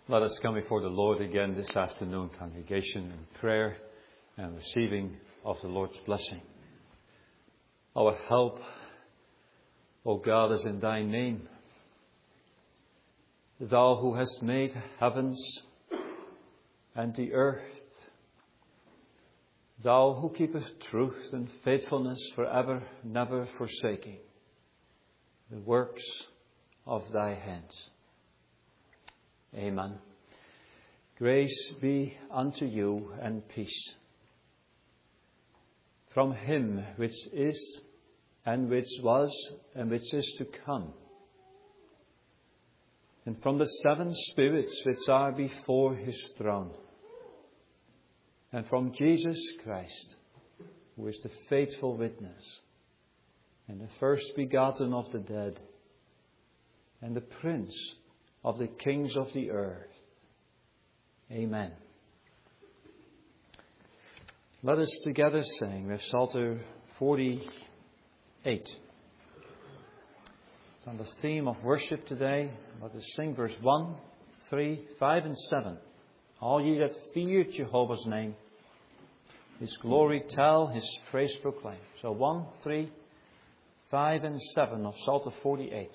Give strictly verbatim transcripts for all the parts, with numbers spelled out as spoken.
Let us come before the Lord again this afternoon, congregation, in prayer and receiving of the Lord's blessing. Our help, O God, is in thy name. Thou who hast made heavens and the earth, thou who keepest truth and faithfulness forever, never forsaking the works of thy hands. Amen. Grace be unto you and peace from him which is and which was and which is to come, and from the seven spirits which are before his throne, and from Jesus Christ, who is the faithful witness, and the first begotten of the dead, and the Prince of the kings of the earth. Amen. Let us together sing with Psalter forty-eight. On the theme of worship today, let us sing verse one, three, five and seven. All ye that fear Jehovah's name, his glory tell, his praise proclaim. So one, three, five and seven of Psalter forty-eight.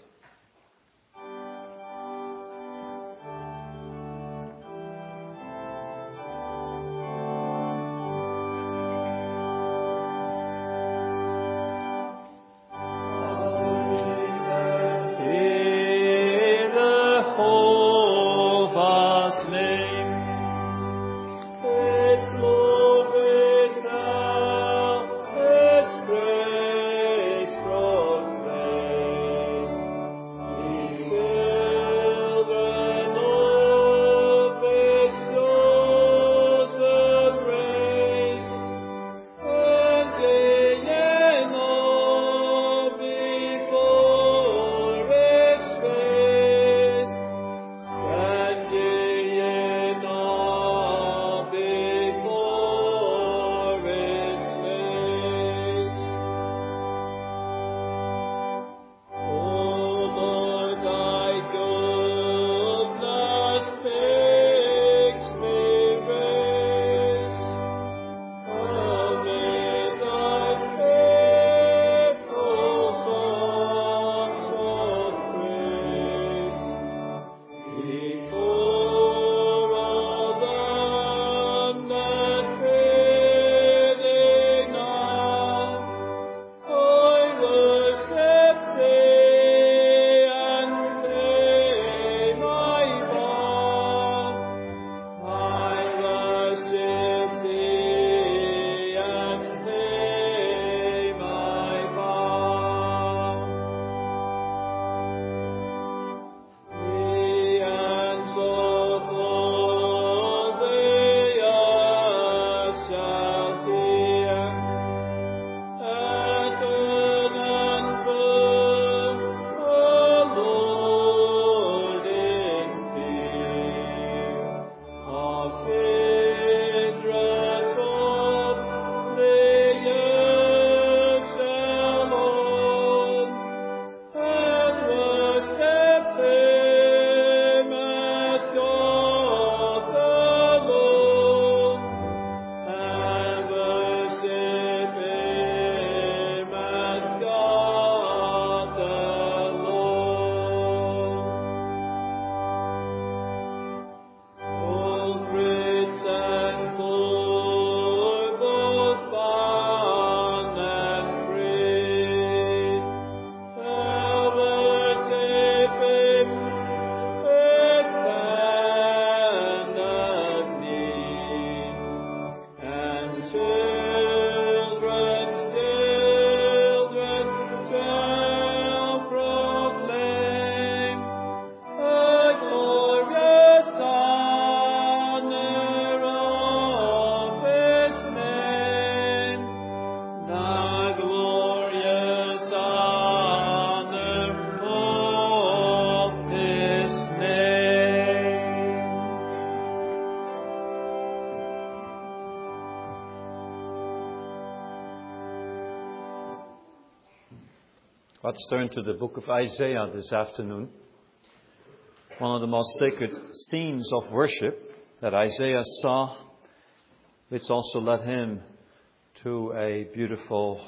Let's turn to the book of Isaiah this afternoon. one of the most sacred scenes of worship that Isaiah saw, which also led him to a beautiful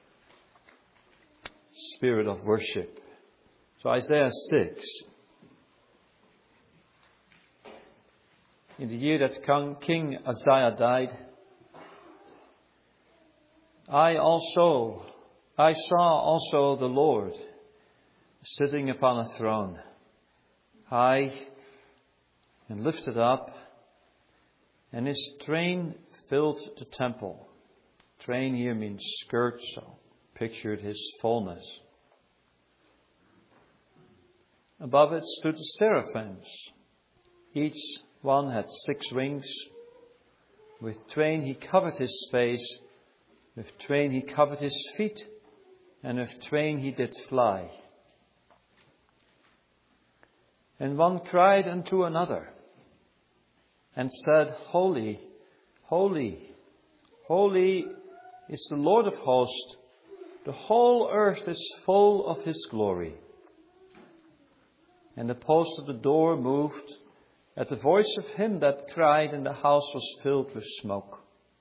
spirit of worship. So Isaiah six. In the year that King Uzziah died, I also, I saw also the Lord sitting upon a throne, high and lifted up, and his train filled the temple. Train here means skirt, so pictured his fullness. Above it stood the seraphims. Each one had six wings. With twain he covered his face, with twain he covered his feet, and with twain he did fly. And one cried unto another, and said, Holy, holy, holy is the Lord of hosts. The whole earth is full of his glory. And the post of the door moved at the voice of him that cried, and the house was filled with smoke.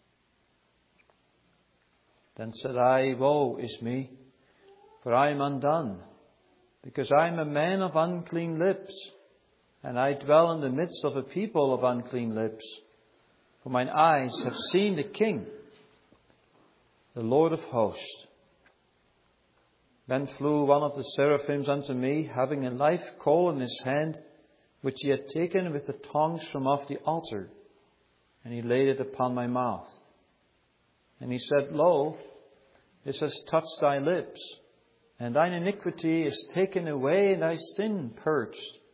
Then said I, Woe is me, for I am undone, because I am a man of unclean lips, and I dwell in the midst of a people of unclean lips. For mine eyes have seen the King, the Lord of hosts. Then flew one of the seraphims unto me, having a live coal in his hand, which he had taken with the tongs from off the altar, and he laid it upon my mouth. And he said, Lo, this has touched thy lips, and thine iniquity is taken away, and thy sin purged.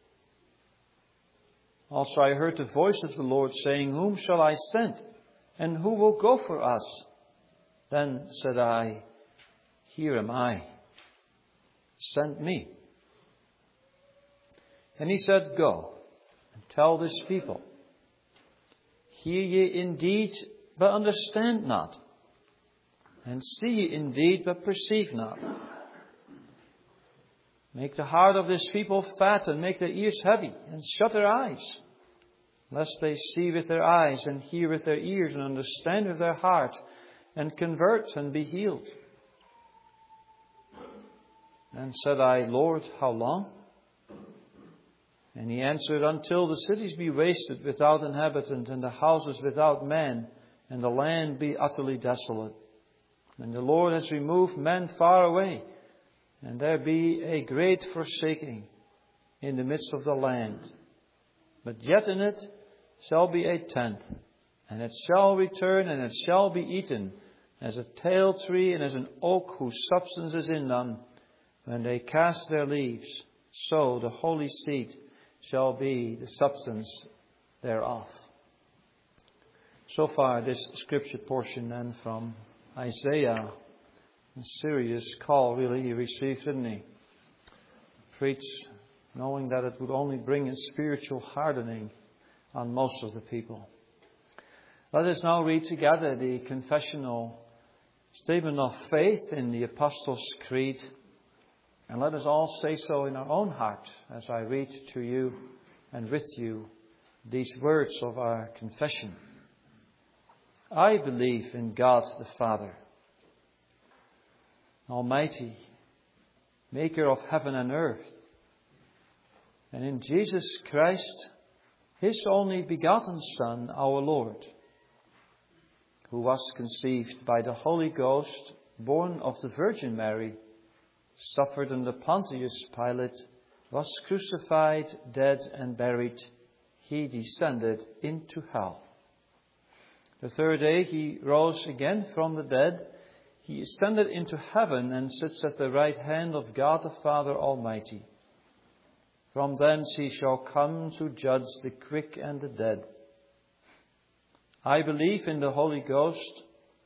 Also I heard the voice of the Lord saying, Whom shall I send, and who will go for us? Then said I, Here am I, send me. And he said, Go, and tell this people, Hear ye indeed, but understand not, and see ye indeed, but perceive not. Make the heart of this people fat, and make their ears heavy, and shut their eyes, lest they see with their eyes, and hear with their ears, and understand with their heart, and convert, and be healed. Then said I, Lord, how long? And he answered, Until the cities be wasted without inhabitant, and the houses without man, and the land be utterly desolate. And the Lord has removed men far away, and there be a great forsaking in the midst of the land. But yet in it shall be a tenth, and it shall return, and it shall be eaten, as a tale tree, and as an oak whose substance is in them. When they cast their leaves, so the holy seed shall be the substance thereof. So far, this scripture portion then from Isaiah, a serious call really he received, didn't he? Preach, knowing that it would only bring a spiritual hardening on most of the people. Let us now read together the confessional statement of faith in the Apostles' Creed. And let us all say so in our own heart as I read to you and with you these words of our confession. I believe in God the Father, Almighty, Maker of heaven and earth, and in Jesus Christ, His only begotten Son, our Lord, who was conceived by the Holy Ghost, born of the Virgin Mary, suffered under Pontius Pilate, was crucified, dead, and buried. He descended into hell. The third day he rose again from the dead. He ascended into heaven and sits at the right hand of God the Father Almighty. From thence he shall come to judge the quick and the dead. I believe in the Holy Ghost.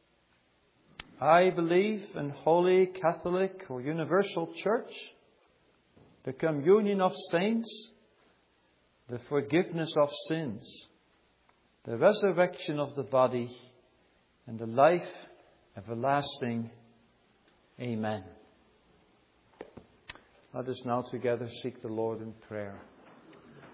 I believe in Holy Catholic or Universal Church, the communion of saints, the forgiveness of sins, the resurrection of the body, and the life everlasting. Amen. Let us now together seek the Lord in prayer.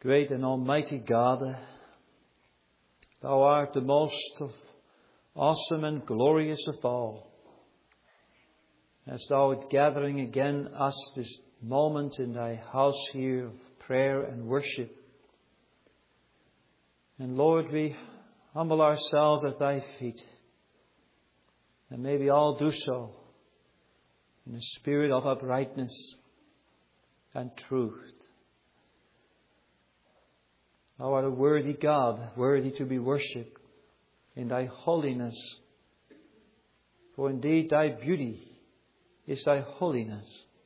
Great and almighty God, Thou art the most of awesome and glorious of all. As Thou art gathering again us this moment in Thy house here of prayer and worship. And Lord, we humble ourselves at Thy feet. And may we all do so in a spirit of uprightness and truth. Thou art a worthy God, worthy to be worshipped in Thy holiness. For indeed Thy beauty is Thy holiness.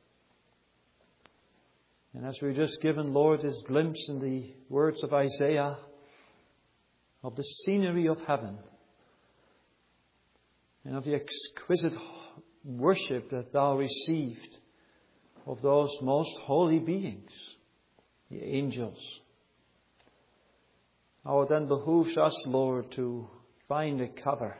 And as we've just given, Lord, this glimpse in the words of Isaiah of the scenery of heaven and of the exquisite worship that Thou received of those most holy beings, the angels. How it then behooves us, Lord, to find a cover.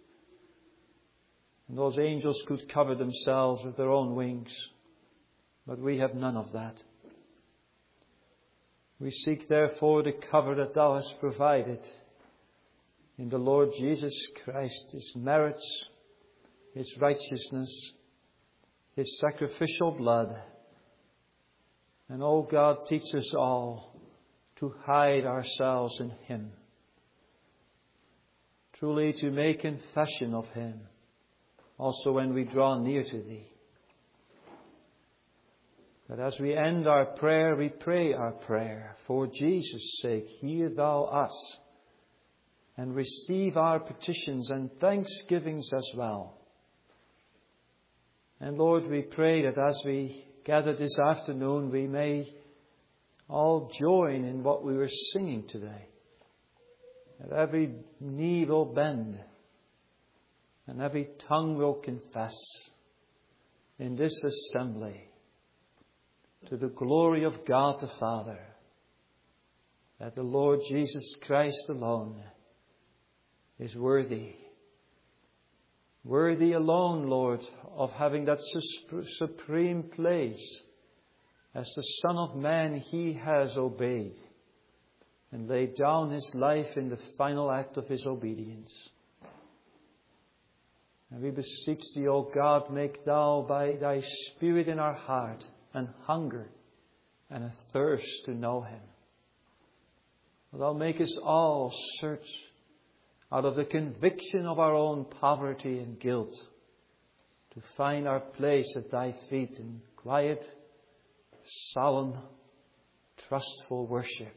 And those angels could cover themselves with their own wings, but we have none of that. We seek therefore the cover that Thou hast provided in the Lord Jesus Christ, His merits, His righteousness, His sacrificial blood. And, O God, teach us all to hide ourselves in Him, truly to make confession of Him, also when we draw near to Thee. That as we end our prayer, we pray our prayer. For Jesus' sake, hear Thou us, and receive our petitions and thanksgivings as well. And Lord, we pray that as we gather this afternoon, we may all join in what we were singing today. That every knee will bend and every tongue will confess in this assembly to the glory of God the Father, that the Lord Jesus Christ alone is worthy. Worthy alone, Lord, of having that supreme place. As the Son of Man, He has obeyed and laid down His life in the final act of His obedience. And we beseech Thee, O God, make Thou by Thy Spirit in our heart an hunger and a thirst to know Him. Thou make us all search out of the conviction of our own poverty and guilt to find our place at Thy feet in quiet, solemn, trustful worship.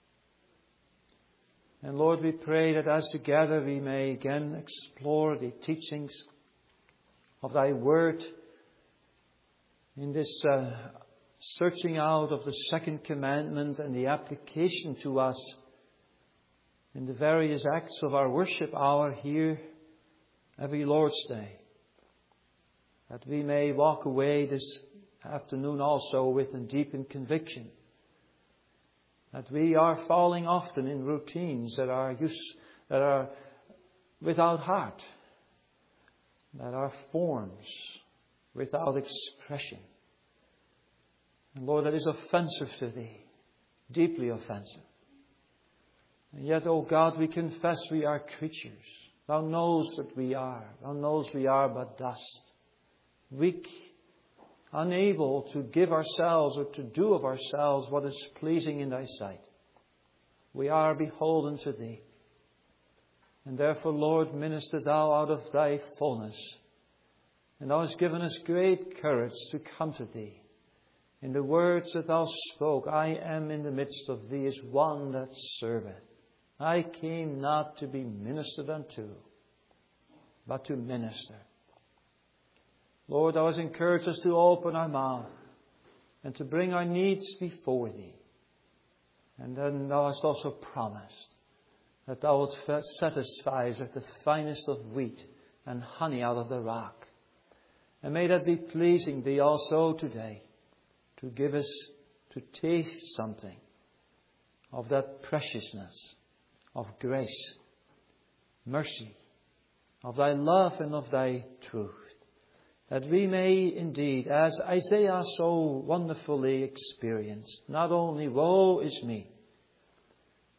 And Lord, we pray that as together we may again explore the teachings of Thy Word in this uh, searching out of the second commandment and the application to us in the various acts of our worship hour here every Lord's Day. That we may walk away this afternoon also with a deepened conviction that we are falling often in routines that are use, that are without heart, that are forms without expression. And Lord, that is offensive to Thee, deeply offensive. And yet, O God, we confess we are creatures. Thou knows that we are. Thou knows we are but dust, weak, unable to give ourselves or to do of ourselves what is pleasing in Thy sight. We are beholden to Thee. And therefore, Lord, minister Thou out of Thy fullness. And Thou hast given us great courage to come to Thee. In the words that Thou spoke, I am in the midst of Thee as one that serveth. I came not to be ministered unto, but to minister. Lord, Thou hast encouraged us to open our mouth and to bring our needs before Thee. And then Thou hast also promised that Thou wilt satisfy us with the finest of wheat and honey out of the rock. And may that be pleasing Thee also today, to give us to taste something of that preciousness of grace, mercy, of Thy love and of Thy truth. That we may indeed, as Isaiah so wonderfully experienced, not only woe is me,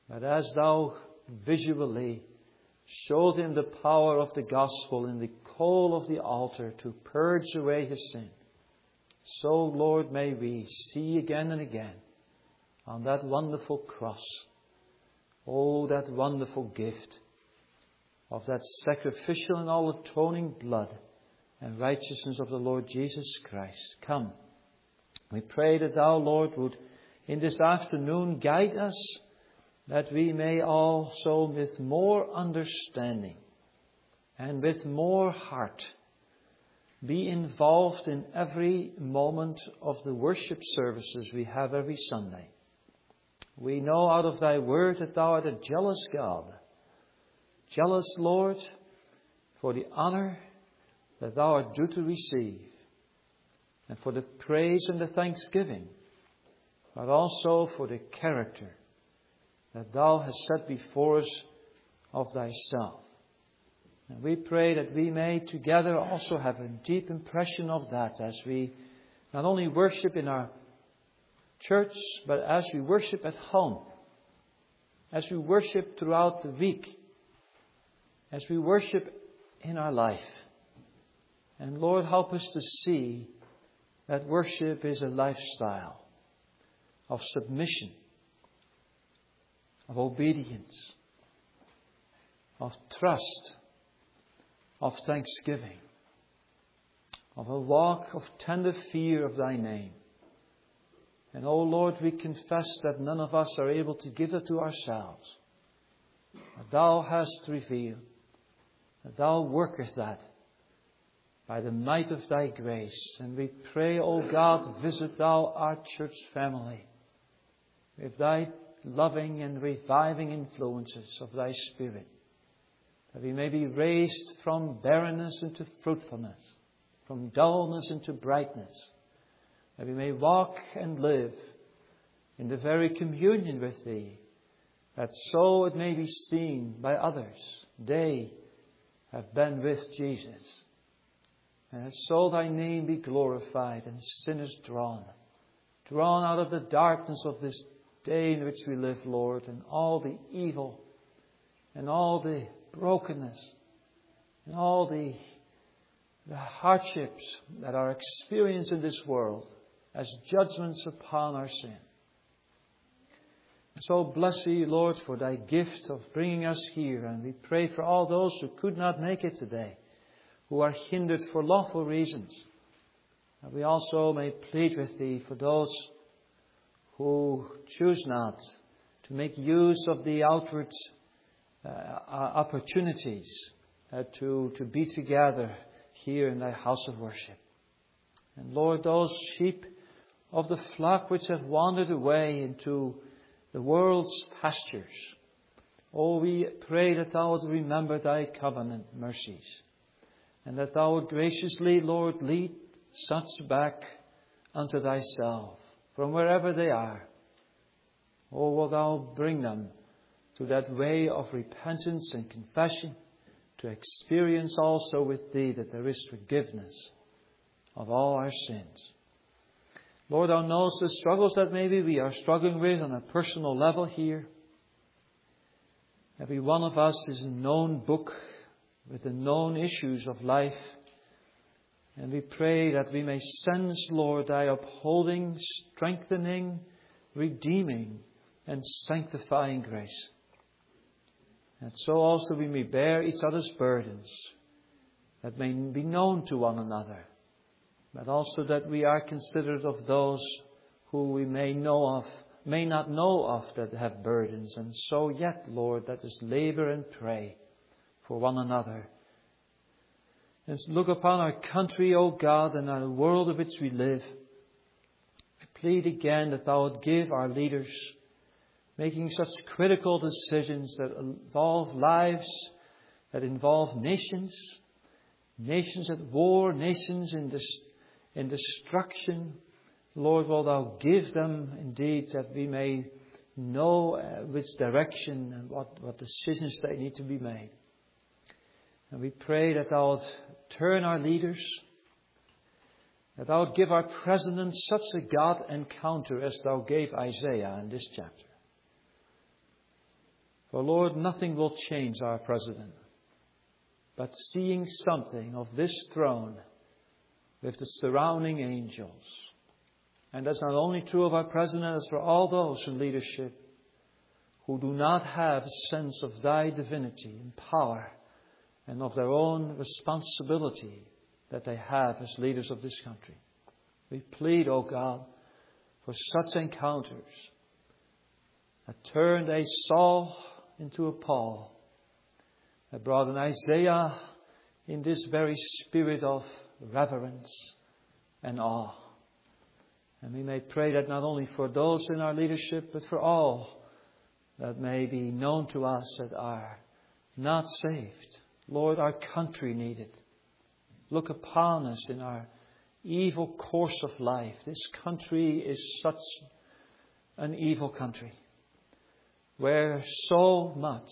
But as thou visually showed him the power of the gospel in the coal of the altar to purge away his sin, so, Lord, may we see again and again on that wonderful cross, oh, that wonderful gift of that sacrificial and all atoning blood and righteousness of the Lord Jesus Christ. Come, we pray that thou, Lord, would in this afternoon guide us, that we may also with more understanding and with more heart be involved in every moment of the worship services we have every Sunday. We know out of thy word that thou art a jealous God. Jealous, Lord, for the honor that thou art due to receive, and for the praise and the thanksgiving, but also for the character that thou hast set before us of thyself. And we pray that we may together also have a deep impression of that as we not only worship in our church, but as we worship at home, as we worship throughout the week, as we worship in our life. And Lord, help us to see that worship is a lifestyle of submission, of obedience, of trust, of thanksgiving, of a walk of tender fear of thy name. And, oh Lord, we confess that none of us are able to give it to ourselves. But thou hast revealed that thou workest that by the might of thy grace. And we pray, O God, visit thou our church family with thy loving and reviving influences of thy Spirit, that we may be raised from barrenness into fruitfulness, from dullness into brightness, that we may walk and live in the very communion with thee, that so it may be seen by others they have been with Jesus, and that so thy name be glorified and sinners drawn, drawn out of the darkness of this day in which we live, Lord, and all the evil and all the brokenness and all the, the hardships that are experienced in this world as judgments upon our sin. And so bless thee, Lord, for thy gift of bringing us here. And we pray for all those who could not make it today, who are hindered for lawful reasons. And we also may plead with thee for those who choose not to make use of the outward uh, opportunities uh, to, to be together here in thy house of worship. And Lord, those sheep of the flock which have wandered away into the world's pastures, oh, we pray that thou would remember thy covenant mercies, and that thou would graciously, Lord, lead such back unto thyself from wherever they are. Oh, will thou bring them to that way of repentance and confession, to experience also with thee that there is forgiveness of all our sins. Lord, thou knowest the struggles that maybe we are struggling with on a personal level here. Every one of us is a known book with the known issues of life. And we pray that we may sense, Lord, thy upholding, strengthening, redeeming, and sanctifying grace. And so also we may bear each other's burdens that may be known to one another, but also that we are considerate of those who we may know of, may not know of, that have burdens. And so yet, Lord, let us labor and pray for one another. And look upon our country, O God, and our world in which we live. I plead again that thou would give our leaders, making such critical decisions that involve lives, that involve nations, nations at war, nations in dis- in destruction. Lord, will thou give them indeed that we may know uh, which direction and what, what decisions they need to be made. And we pray that thou would turn our leaders, that thou would give our president such a God encounter as thou gave Isaiah in this chapter. For Lord, nothing will change our President, but seeing something of this throne with the surrounding angels. And that's not only true of our President, it's for all those in leadership who do not have a sense of Thy divinity and power and of their own responsibility that they have as leaders of this country. We plead, O God, for such encounters that turned a Saul into a Paul, that brought an Isaiah in this very spirit of reverence and awe. And we may pray that not only for those in our leadership, but for all that may be known to us that are not saved. Lord, our country needs it. Look upon us in our evil course of life. This country is such an evil country, where so much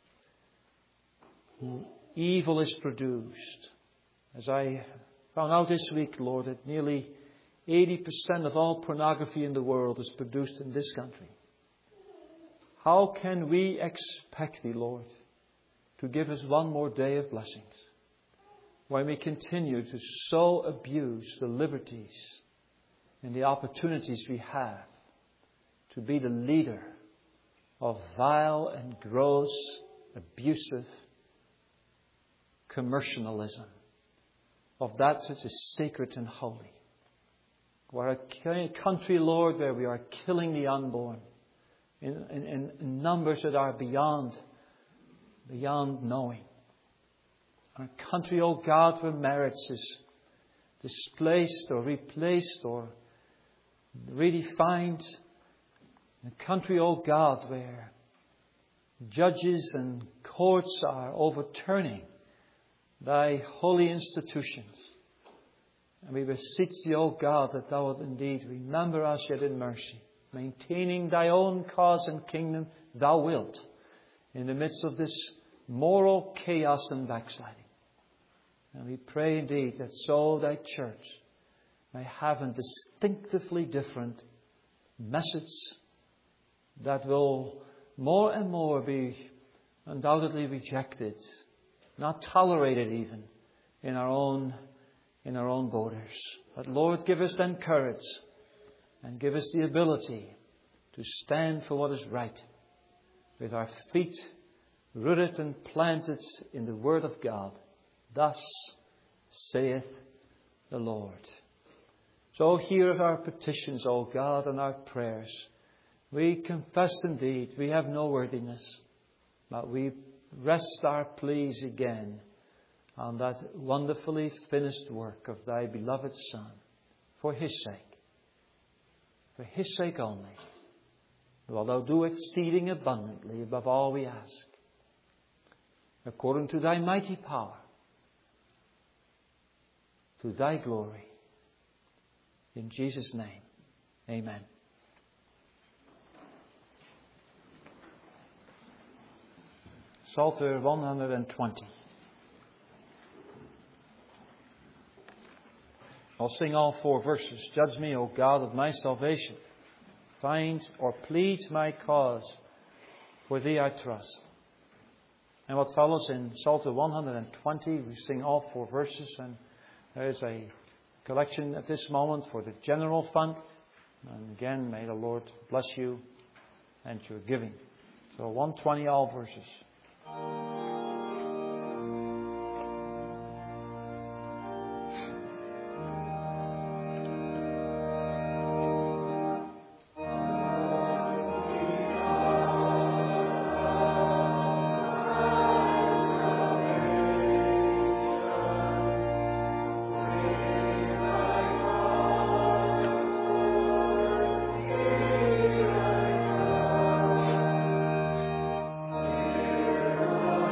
evil is produced. As I found out this week, Lord, that nearly eighty percent of all pornography in the world is produced in this country. How can we expect Thee, Lord, to give us one more day of blessings when we continue to so abuse the liberties and the opportunities we have to be the leader of vile and gross, abusive commercialism of that which is sacred and holy? We're a country, Lord, where we are killing the unborn in, in, in numbers that are beyond, beyond knowing. A country, O God, where marriage is displaced or replaced or redefined. A country, O God, where judges and courts are overturning Thy holy institutions. And we beseech Thee, O God, that Thou wilt indeed remember us yet in mercy, maintaining Thy own cause and kingdom, Thou wilt, in the midst of this moral chaos and backsliding. And we pray indeed that so Thy church may have a distinctively different message that will more and more be undoubtedly rejected, not tolerated even in our own in our own borders. But Lord, give us then courage and give us the ability to stand for what is right, with our feet rooted and planted in the Word of God. Thus saith the Lord. So hear our petitions, O God, and our prayers. We confess indeed we have no worthiness, but we rest our pleas again on that wonderfully finished work of Thy beloved Son, for His sake, for His sake only, wilt Thou do exceeding abundantly above all we ask, according to Thy mighty power, to Thy glory. In Jesus' name, amen. Psalter one hundred twenty. I'll sing all four verses. Judge me, O God of my salvation. Find or plead my cause. For Thee I trust. And what follows in Psalter one hundred twenty, we sing all four verses. And there is a collection at this moment for the general fund. And again, may the Lord bless you and your giving. So one twenty, all verses. Amen.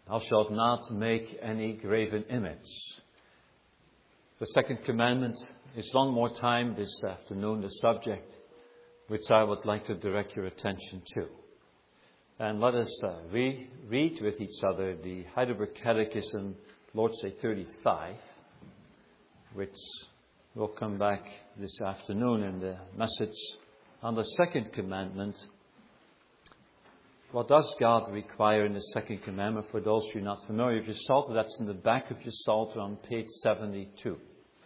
Thou shalt not make any graven image. The second commandment is one more time this afternoon the subject which I would like to direct your attention to. And let us uh, re- read with each other the Heidelberg Catechism, Lord's Day thirty-five, which will come back this afternoon in the message on the second commandment. What does God require in the second commandment? For those who are not familiar with your Psalter, that's in the back of your Psalter on page seventy-two.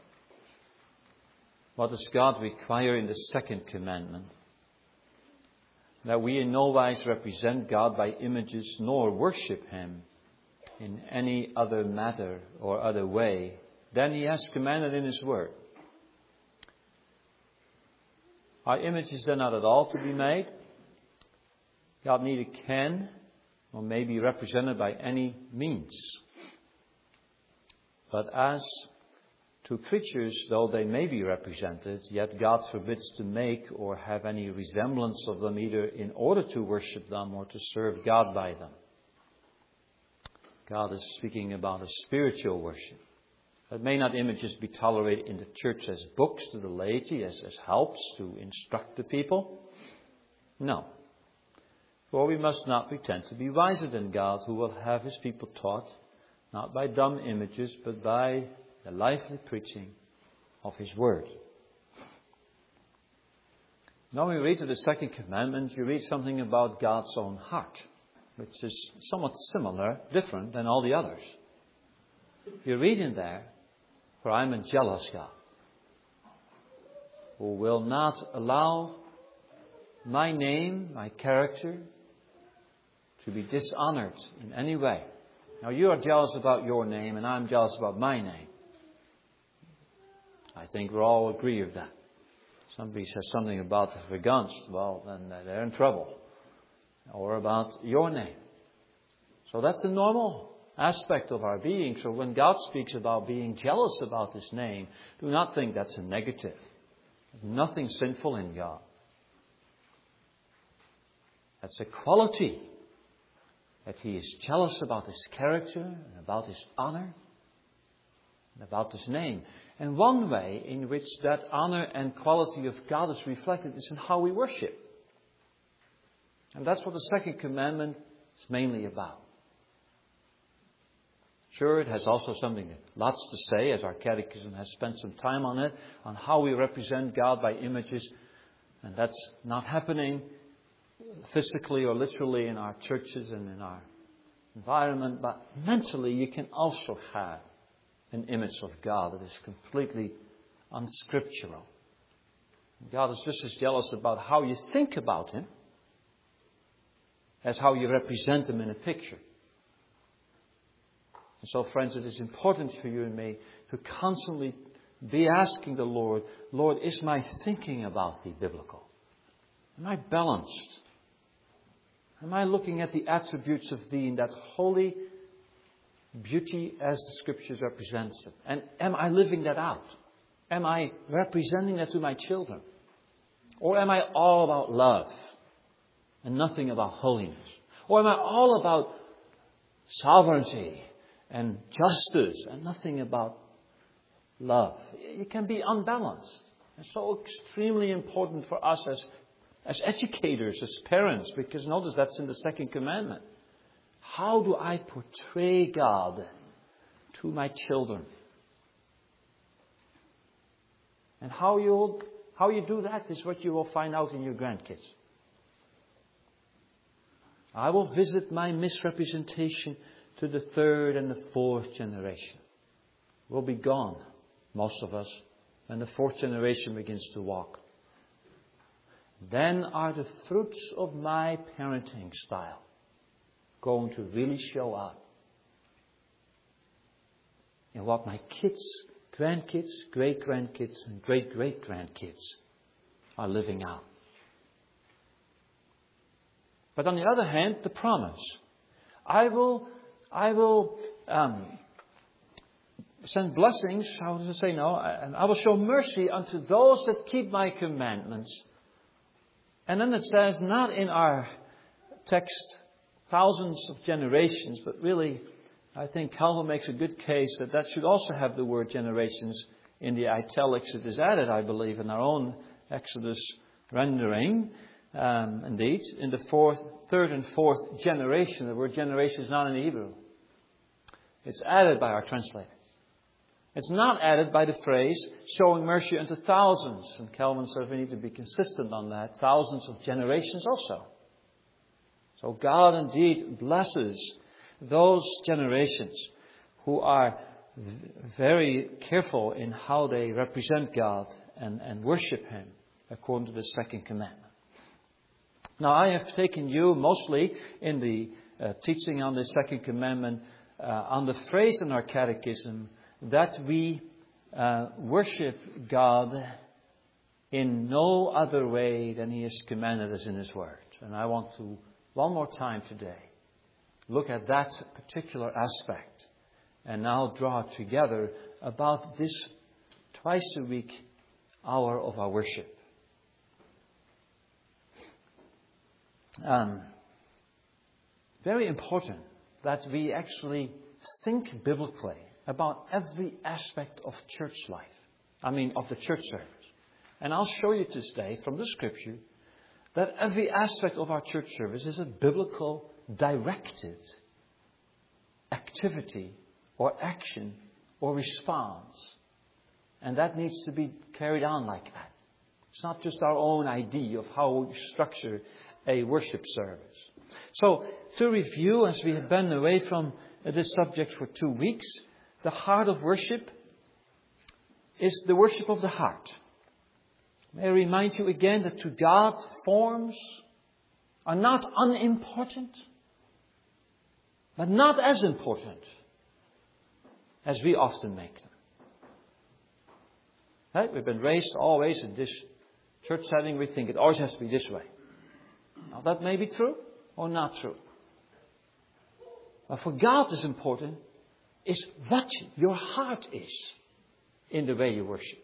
What does God require in the second commandment? That we in no wise represent God by images, nor worship Him in any other matter or other way than He has commanded in His Word. Our images are not at all to be made. God neither can or may be represented by any means. But as to creatures, though they may be represented, yet God forbids to make or have any resemblance of them either in order to worship them or to serve God by them. God is speaking about a spiritual worship. But may not images be tolerated in the church as books to the laity, as, as helps to instruct the people? No. For we must not pretend to be wiser than God, who will have His people taught, not by dumb images, but by the lively preaching of His Word. Now when we read to the second commandment, you read something about God's own heart, which is somewhat similar, different than all the others. You read in there, for I am a jealous God, who will not allow my name, my character, to be dishonored in any way. Now you are jealous about your name, and I'm jealous about my name. I think we all agree with that. Somebody says something about the Vergunst, well, then they're in trouble. Or about your name. So that's a normal aspect of our being. So when God speaks about being jealous about His name, do not think that's a negative. There's nothing sinful in God. That's a quality. That He is jealous about His character and about His honor and about His name. And one way in which that honor and quality of God is reflected is in how we worship. And that's what the second commandment is mainly about. Sure, it has also something, lots to say, as our catechism has spent some time on it, on how we represent God by images. And that's not happening physically or literally in our churches and in our environment, but mentally you can also have an image of God that is completely unscriptural. God is just as jealous about how you think about Him as how you represent Him in a picture. And so, friends, it is important for you and me to constantly be asking the Lord, Lord, is my thinking about Thee biblical? Am I balanced? Am I looking at the attributes of Thee in that holy beauty as the Scriptures represents it? And am I living that out? Am I representing that to my children? Or am I all about love and nothing about holiness? Or am I all about sovereignty and justice and nothing about love? It can be unbalanced. It's so extremely important for us as As educators, as parents, because notice that's in the second commandment. How do I portray God to my children? And how you how you do that is what you will find out in your grandkids. I will visit my misrepresentation to the third and the fourth generation. We'll be gone, most of us, when the fourth generation begins to walk. Then are the fruits of my parenting style going to really show up in what my kids, grandkids, great-grandkids, and great-great-grandkids are living out. But on the other hand, the promise. I will, I will um, send blessings, how does it say no? And I will show mercy unto those that keep my commandments. And then it says, not in our text, thousands of generations, but really, I think Calvin makes a good case that that should also have the word generations in the italics. It is added, I believe, in our own Exodus rendering. Um, indeed, in the fourth, third and fourth generation. The word generation is not in Hebrew. It's added by our translators. It's not added by the phrase, showing mercy unto thousands. And Calvin says we need to be consistent on that. Thousands of generations also. So God indeed blesses those generations who are very careful in how they represent God and, and worship Him according to the second commandment. Now, I have taken you mostly in the uh, teaching on the second commandment uh, on the phrase in our catechism that we uh, worship God in no other way than He has commanded us in His Word. And I want to, one more time today, look at that particular aspect and now draw together about this twice a week hour of our worship. Um, very important that we actually think biblically about every aspect of church life. I mean, of the church service. And I'll show you today from the Scripture that every aspect of our church service is a biblical, directed activity or action or response. And that needs to be carried on like that. It's not just our own idea of how we structure a worship service. So, to review, as we have been away from this subject for two weeks, the heart of worship is the worship of the heart. May I remind you again that to God, forms are not unimportant, but not as important as we often make them. Right? We've been raised always in this church setting. We think it always has to be this way. Now, that may be true or not true. But for God, is important is what your heart is in the way you worship.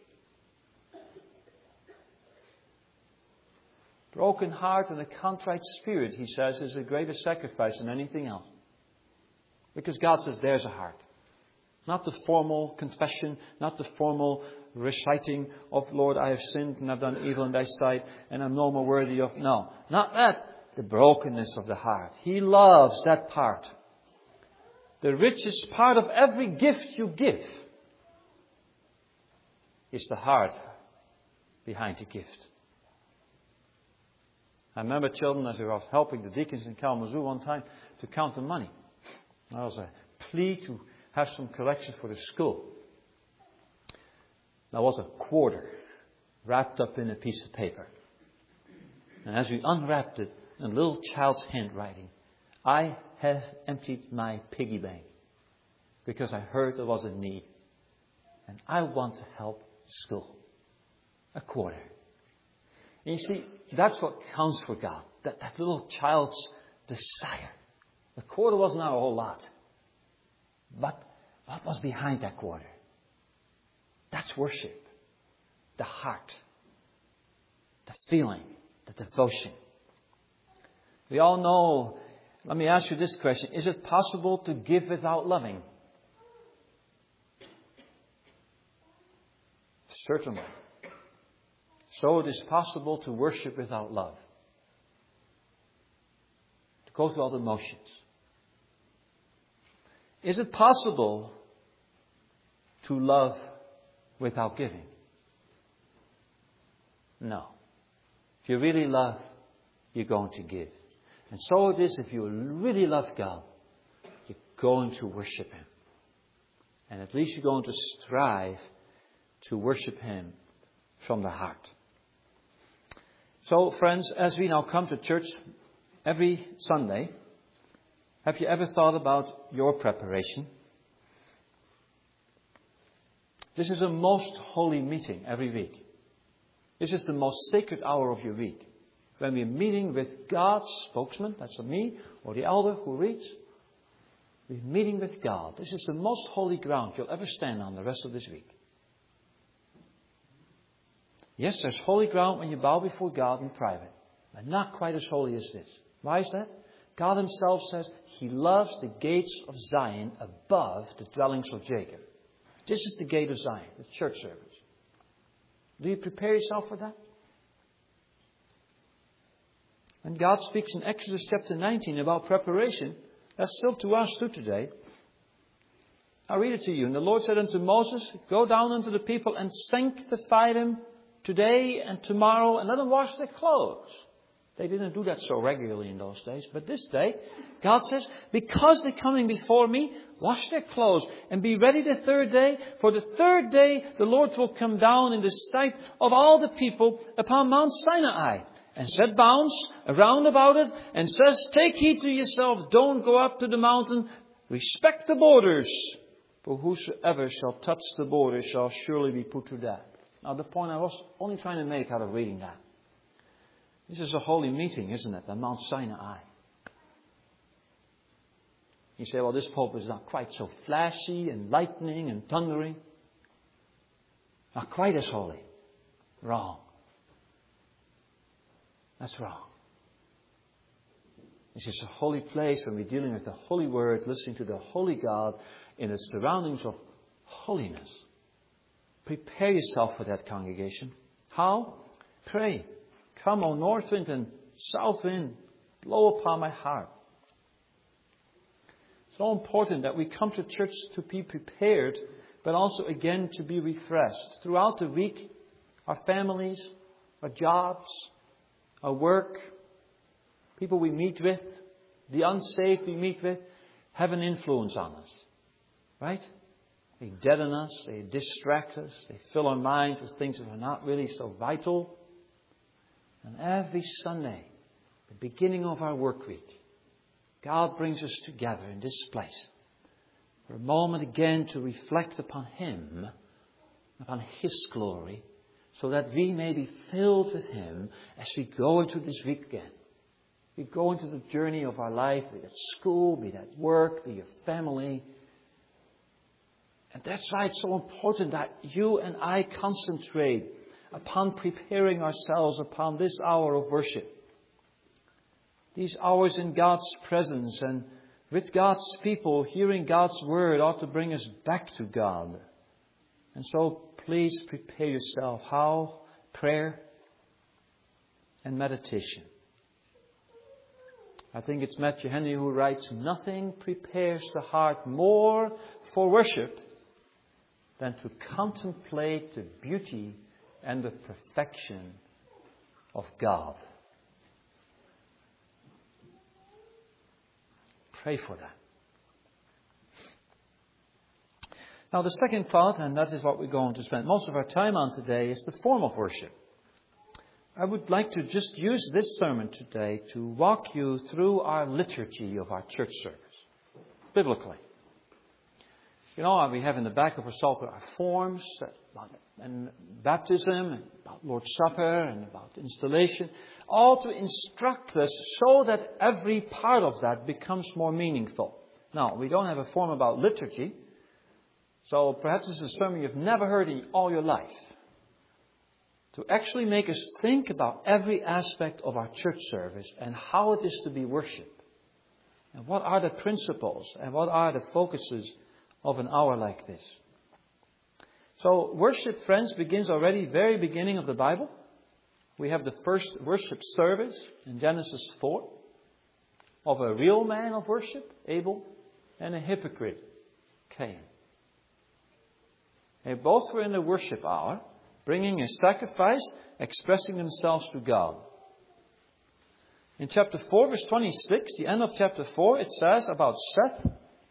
Broken heart and a contrite spirit, He says, is a greater sacrifice than anything else. Because God says there's a heart. Not the formal confession, not the formal reciting of, Lord, I have sinned and I've done evil in Thy sight and I'm no more worthy of... No, not that. The brokenness of the heart. He loves that part. The richest part of every gift you give is the heart behind the gift. I remember children, as I was helping the deacons in Kalamazoo one time, to count the money. There was a plea to have some collection for the school. There was a quarter wrapped up in a piece of paper. And as we unwrapped it, in a little child's handwriting, I have emptied my piggy bank because I heard there was a need. And I want to help school. A quarter. And you see, that's what counts for God. That, that little child's desire. The quarter wasn't a whole lot. But what was behind that quarter? That's worship. The heart. The feeling. The devotion. We all know, let me ask you this question. Is it possible to give without loving? Certainly. So it is possible to worship without love. To go through all the motions. Is it possible to love without giving? No. If you really love, you're going to give. And so it is if you really love God, you're going to worship Him. And at least you're going to strive to worship Him from the heart. So, friends, as we now come to church every Sunday, have you ever thought about your preparation? This is a most holy meeting every week. This is the most sacred hour of your week. When we're meeting with God's spokesman, that's me, or the elder who reads, we're meeting with God. This is the most holy ground you'll ever stand on the rest of this week. Yes, there's holy ground when you bow before God in private, but not quite as holy as this. Why is that? God himself says he loves the gates of Zion above the dwellings of Jacob. This is the gate of Zion, the church service. Do you prepare yourself for that? When God speaks in Exodus chapter nineteen about preparation, that's still to us too today. I'll read it to you. And the Lord said unto Moses, go down unto the people and sanctify them today and tomorrow, and let them wash their clothes. They didn't do that so regularly in those days. But this day, God says, because they're coming before me, wash their clothes and be ready the third day. For the third day, the Lord will come down in the sight of all the people upon Mount Sinai and set bounds around about it and says, take heed to yourself. Don't go up to the mountain. Respect the borders. For whosoever shall touch the border shall surely be put to death. Now, the point I was only trying to make out of reading that. This is a holy meeting, isn't it? At Mount Sinai. You say, well, this Pope is not quite so flashy and lightning and thundering. Not quite as holy. Wrong. That's wrong. This is a holy place when we're dealing with the Holy Word, listening to the Holy God in the surroundings of holiness. Prepare yourself for that, congregation. How? Pray. Come, O north wind and south wind, blow upon my heart. It's so important that we come to church to be prepared, but also again to be refreshed. Throughout the week, our families, our jobs, our work, people we meet with, the unsaved we meet with, have an influence on us. Right? They deaden us, they distract us, they fill our minds with things that are not really so vital. And every Sunday, the beginning of our work week, God brings us together in this place for a moment again to reflect upon Him, upon His glory, so that we may be filled with Him as we go into this week again. We go into the journey of our life, be it school, be it at work, be it your family. And that's why it's so important that you and I concentrate upon preparing ourselves upon this hour of worship. These hours in God's presence and with God's people, hearing God's word ought to bring us back to God. And so please prepare yourself. How? Prayer and meditation. I think it's Matthew Henry who writes, nothing prepares the heart more for worship than to contemplate the beauty and the perfection of God. Pray for that. Now the second thought, and that is what we're going to spend most of our time on today, is the form of worship. I would like to just use this sermon today to walk you through our liturgy of our church service, biblically. You know, we have in the back of our Psalter our forms about and baptism, and about Lord's Supper, and about installation, all to instruct us so that every part of that becomes more meaningful. Now, we don't have a form about liturgy, so perhaps this is a sermon you've never heard in all your life. To actually make us think about every aspect of our church service and how it is to be worshipped. And what are the principles and what are the focuses of an hour like this. So worship, friends, begins already very beginning of the Bible. We have the first worship service in Genesis four of a real man of worship, Abel, and a hypocrite, Cain. They both were in the worship hour, bringing a sacrifice, expressing themselves to God. In chapter four, verse twenty-six, the end of chapter four, it says about Seth,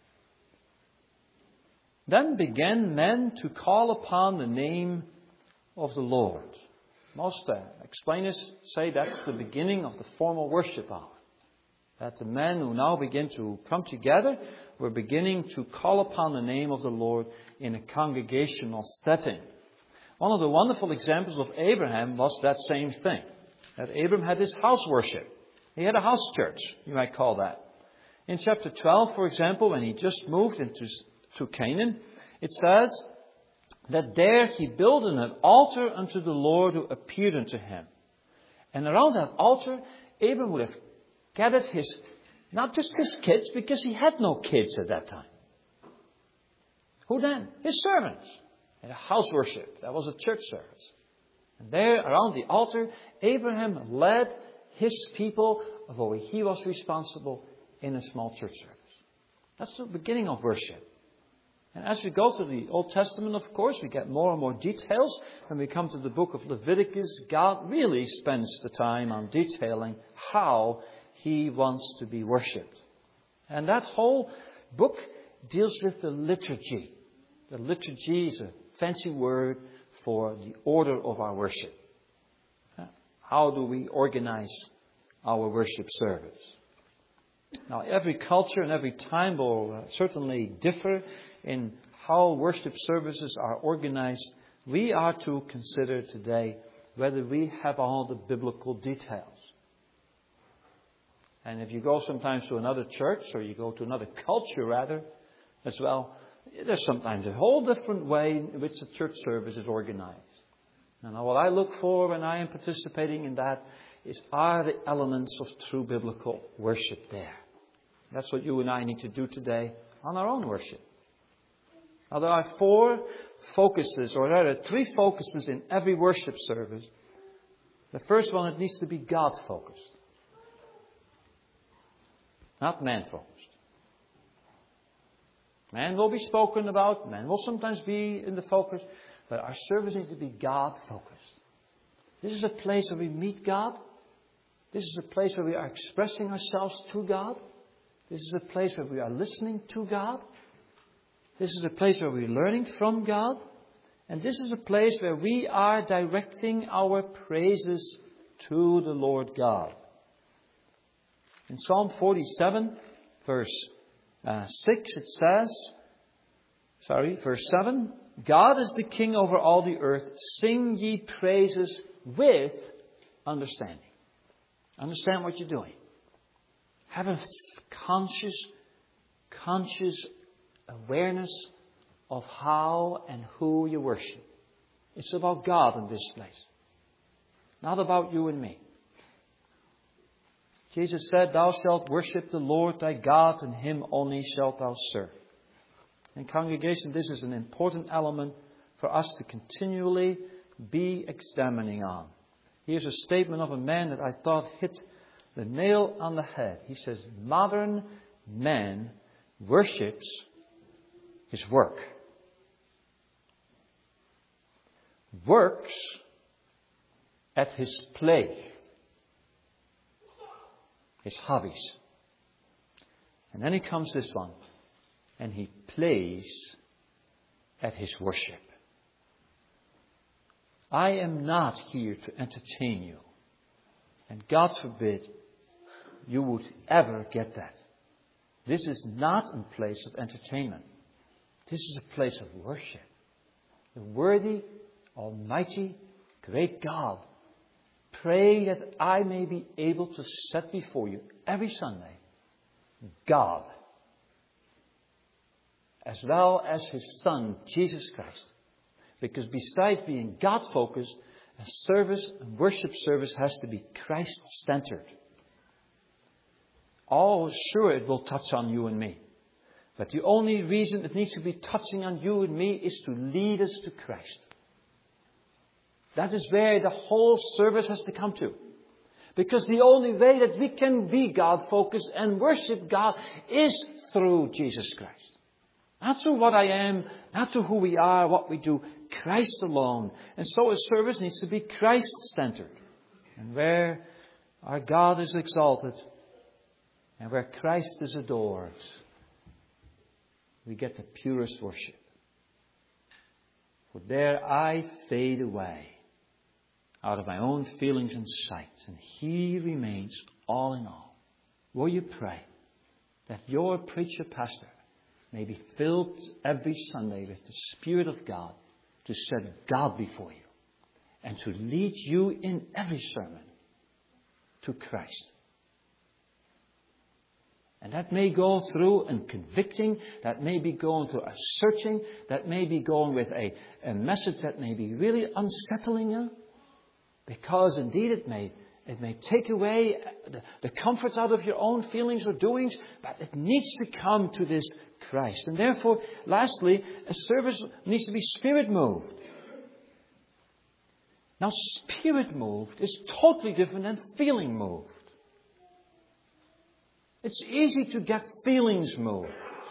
then began men to call upon the name of the Lord. Most uh, explainers say that's the beginning of the formal worship hour. That the men who now begin to come together were beginning to call upon the name of the Lord in a congregational setting. One of the wonderful examples of Abraham was that same thing. That Abraham had his house worship. He had a house church, you might call that. In chapter twelve, for example, when he just moved into to Canaan, it says that there he built an altar unto the Lord who appeared unto him. And around that altar, Abram would have gathered his, Not just his kids, because he had no kids at that time. Who then? His servants. And a house worship. That was a church service. And there, around the altar, Abraham led his people, although he was responsible, in a small church service. That's the beginning of worship. And as we go through the Old Testament, of course, we get more and more details. When we come to the book of Leviticus, God really spends the time on detailing how He wants to be worshipped. And that whole book deals with the liturgy. The liturgy is a fancy word for the order of our worship. How do we organize our worship service? Now, every culture and every time will certainly differ in how worship services are organized. We are to consider today whether we have all the biblical details. And if you go sometimes to another church, or you go to another culture rather, as well, there's sometimes a whole different way in which the church service is organized. And what I look for when I am participating in that is, are the elements of true biblical worship there? That's what you and I need to do today on our own worship. Now, there are four focuses, or rather three focuses in every worship service. The first one, it needs to be God-focused. Not man-focused. Man will be spoken about. Man will sometimes be in the focus. But our service needs to be God-focused. This is a place where we meet God. This is a place where we are expressing ourselves to God. This is a place where we are listening to God. This is a place where we are learning from God. And this is a place where we are directing our praises to the Lord God. In Psalm forty-seven, verse uh, six, it says, sorry, verse seven, God is the King over all the earth. Sing ye praises with understanding. Understand what you're doing. Have a conscious, conscious awareness of how and who you worship. It's about God in this place. Not about you and me. Jesus said, thou shalt worship the Lord thy God, and Him only shalt thou serve. And congregation, this is an important element for us to continually be examining on. Here's a statement of a man that I thought hit the nail on the head. He says, modern man worships his work. Works at his play. His hobbies. And then he comes this one. And he plays at his worship. I am not here to entertain you. And God forbid you would ever get that. This is not a place of entertainment. This is a place of worship. The worthy, almighty, great God. Pray that I may be able to set before you every Sunday God, as well as His Son, Jesus Christ. Because besides being God-focused, a service, a worship service has to be Christ-centered. Oh, sure, it will touch on you and me. But the only reason it needs to be touching on you and me is to lead us to Christ. That is where the whole service has to come to. Because the only way that we can be God-focused and worship God is through Jesus Christ. Not through what I am, not through who we are, what we do. Christ alone. And so a service needs to be Christ-centered. And where our God is exalted and where Christ is adored, we get the purest worship. For there I fade away out of my own feelings and sight, and He remains all in all. Will you pray that your preacher pastor may be filled every Sunday with the Spirit of God to set God before you and to lead you in every sermon to Christ? And that may go through a convicting, that may be going through a searching, that may be going with a, a message that may be really unsettling you. Because indeed it may It may take away the, the comforts out of your own feelings or doings, but it needs to come to this Christ. And therefore, lastly, a service needs to be Spirit moved. Now, Spirit moved is totally different than feeling moved. It's easy to get feelings moved.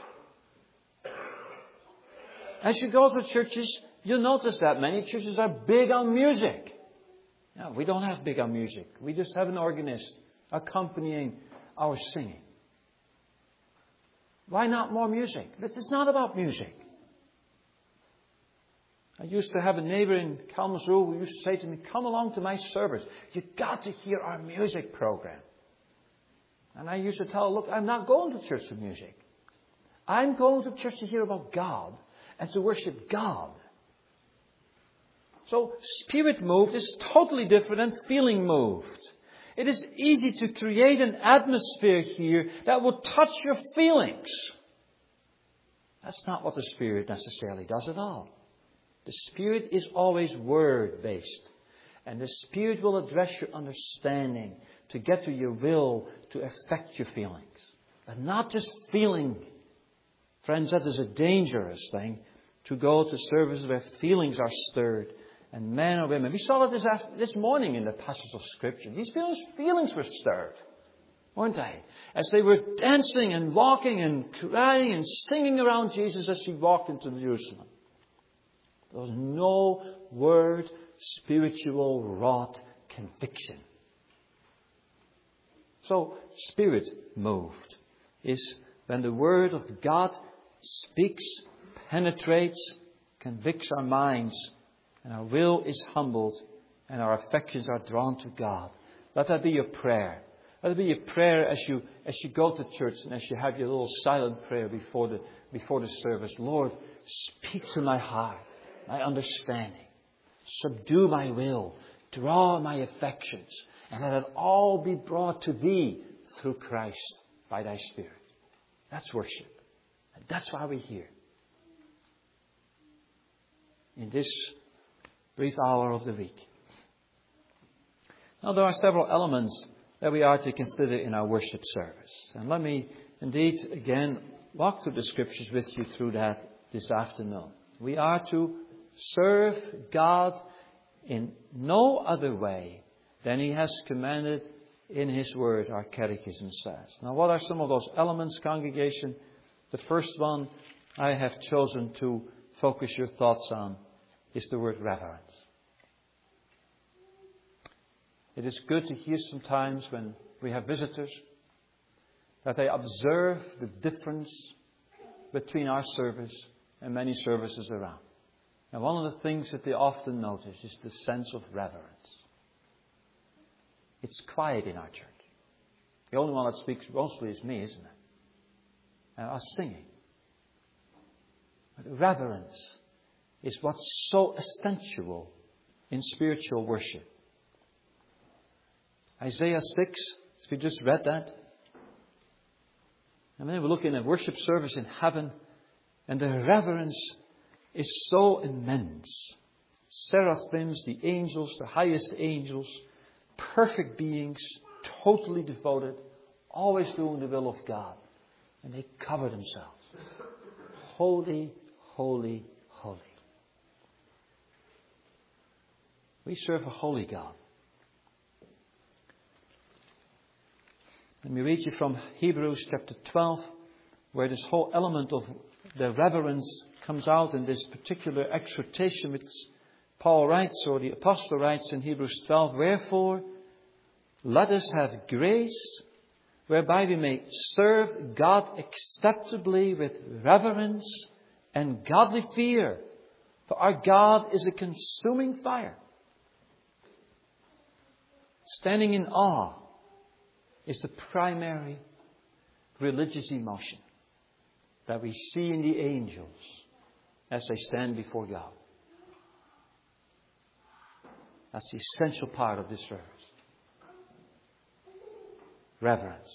As you go to churches, you'll notice that many churches are big on music. No, we don't have big on music. We just have an organist accompanying our singing. Why not more music? But it's not about music. I used to have a neighbor in Kalamazoo who used to say to me, come along to my service. You've got to hear our music program. And I used to tell her, look, I'm not going to church for music. I'm going to church to hear about God and to worship God. So, Spirit moved is totally different than feeling moved. It is easy to create an atmosphere here that will touch your feelings. That's not what the Spirit necessarily does at all. The Spirit is always word-based. And the Spirit will address your understanding to get to your will to affect your feelings. But not just feeling. Friends, that is a dangerous thing, to go to services where feelings are stirred. And men or women. We saw that this, after, this morning in the passage of Scripture. These feelings, feelings were stirred, weren't they? As they were dancing and walking and crying and singing around Jesus as he walked into Jerusalem. There was no word, spiritual, wrought conviction. So, Spirit moved is when the Word of God speaks, penetrates, convicts our minds, and our will is humbled, and our affections are drawn to God. Let that be your prayer. Let it be your prayer as you as you go to church and as you have your little silent prayer before the before the service. Lord, speak to my heart, my understanding. Subdue my will. Draw my affections. And let it all be brought to Thee through Christ by Thy Spirit. That's worship. And that's why we're here. In this brief hour of the week. Now, there are several elements that we are to consider in our worship service. And let me indeed again walk through the Scriptures with you through that this afternoon. We are to serve God in no other way than He has commanded in His Word, our Catechism says. Now, what are some of those elements, congregation? The first one I have chosen to focus your thoughts on is the word reverence. It is good to hear sometimes when we have visitors that they observe the difference between our service and many services around. And one of the things that they often notice is the sense of reverence. It's quiet in our church. The only one that speaks mostly is me, isn't it? And us singing. But reverence is what's so essential in spiritual worship. Isaiah six, as we just read that. And then we're looking at worship service in heaven, and the reverence is so immense. Seraphims, the angels, the highest angels, perfect beings, totally devoted, always doing the will of God. And they cover themselves. Holy, holy, holy. We serve a holy God. Let me read you from Hebrews chapter twelve, where this whole element of the reverence comes out in this particular exhortation which Paul writes, or the apostle writes in Hebrews twelve. Wherefore, let us have grace whereby we may serve God acceptably with reverence and godly fear. For our God is a consuming fire. Standing in awe is the primary religious emotion that we see in the angels as they stand before God. That's the essential part of this service. Reverence.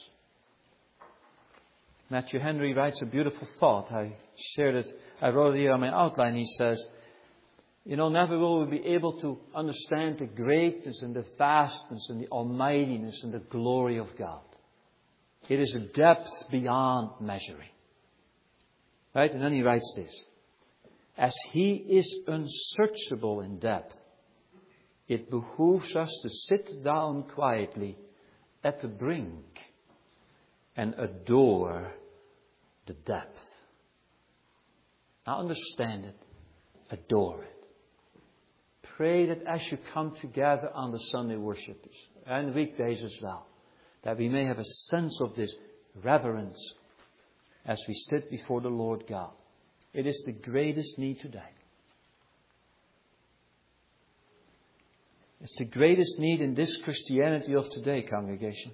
Matthew Henry writes a beautiful thought. I shared it, I wrote it here on my outline. He says, You know, never will we be able to understand the greatness and the vastness and the almightiness and the glory of God. It is a depth beyond measuring. Right? And then he writes this. As he is unsearchable in depth, it behooves us to sit down quietly at the brink and adore the depth. Now understand it, adore it. Pray that as you come together on the Sunday worships and weekdays as well, that we may have a sense of this reverence as we sit before the Lord God. It is the greatest need today. It's the greatest need in this Christianity of today, congregation.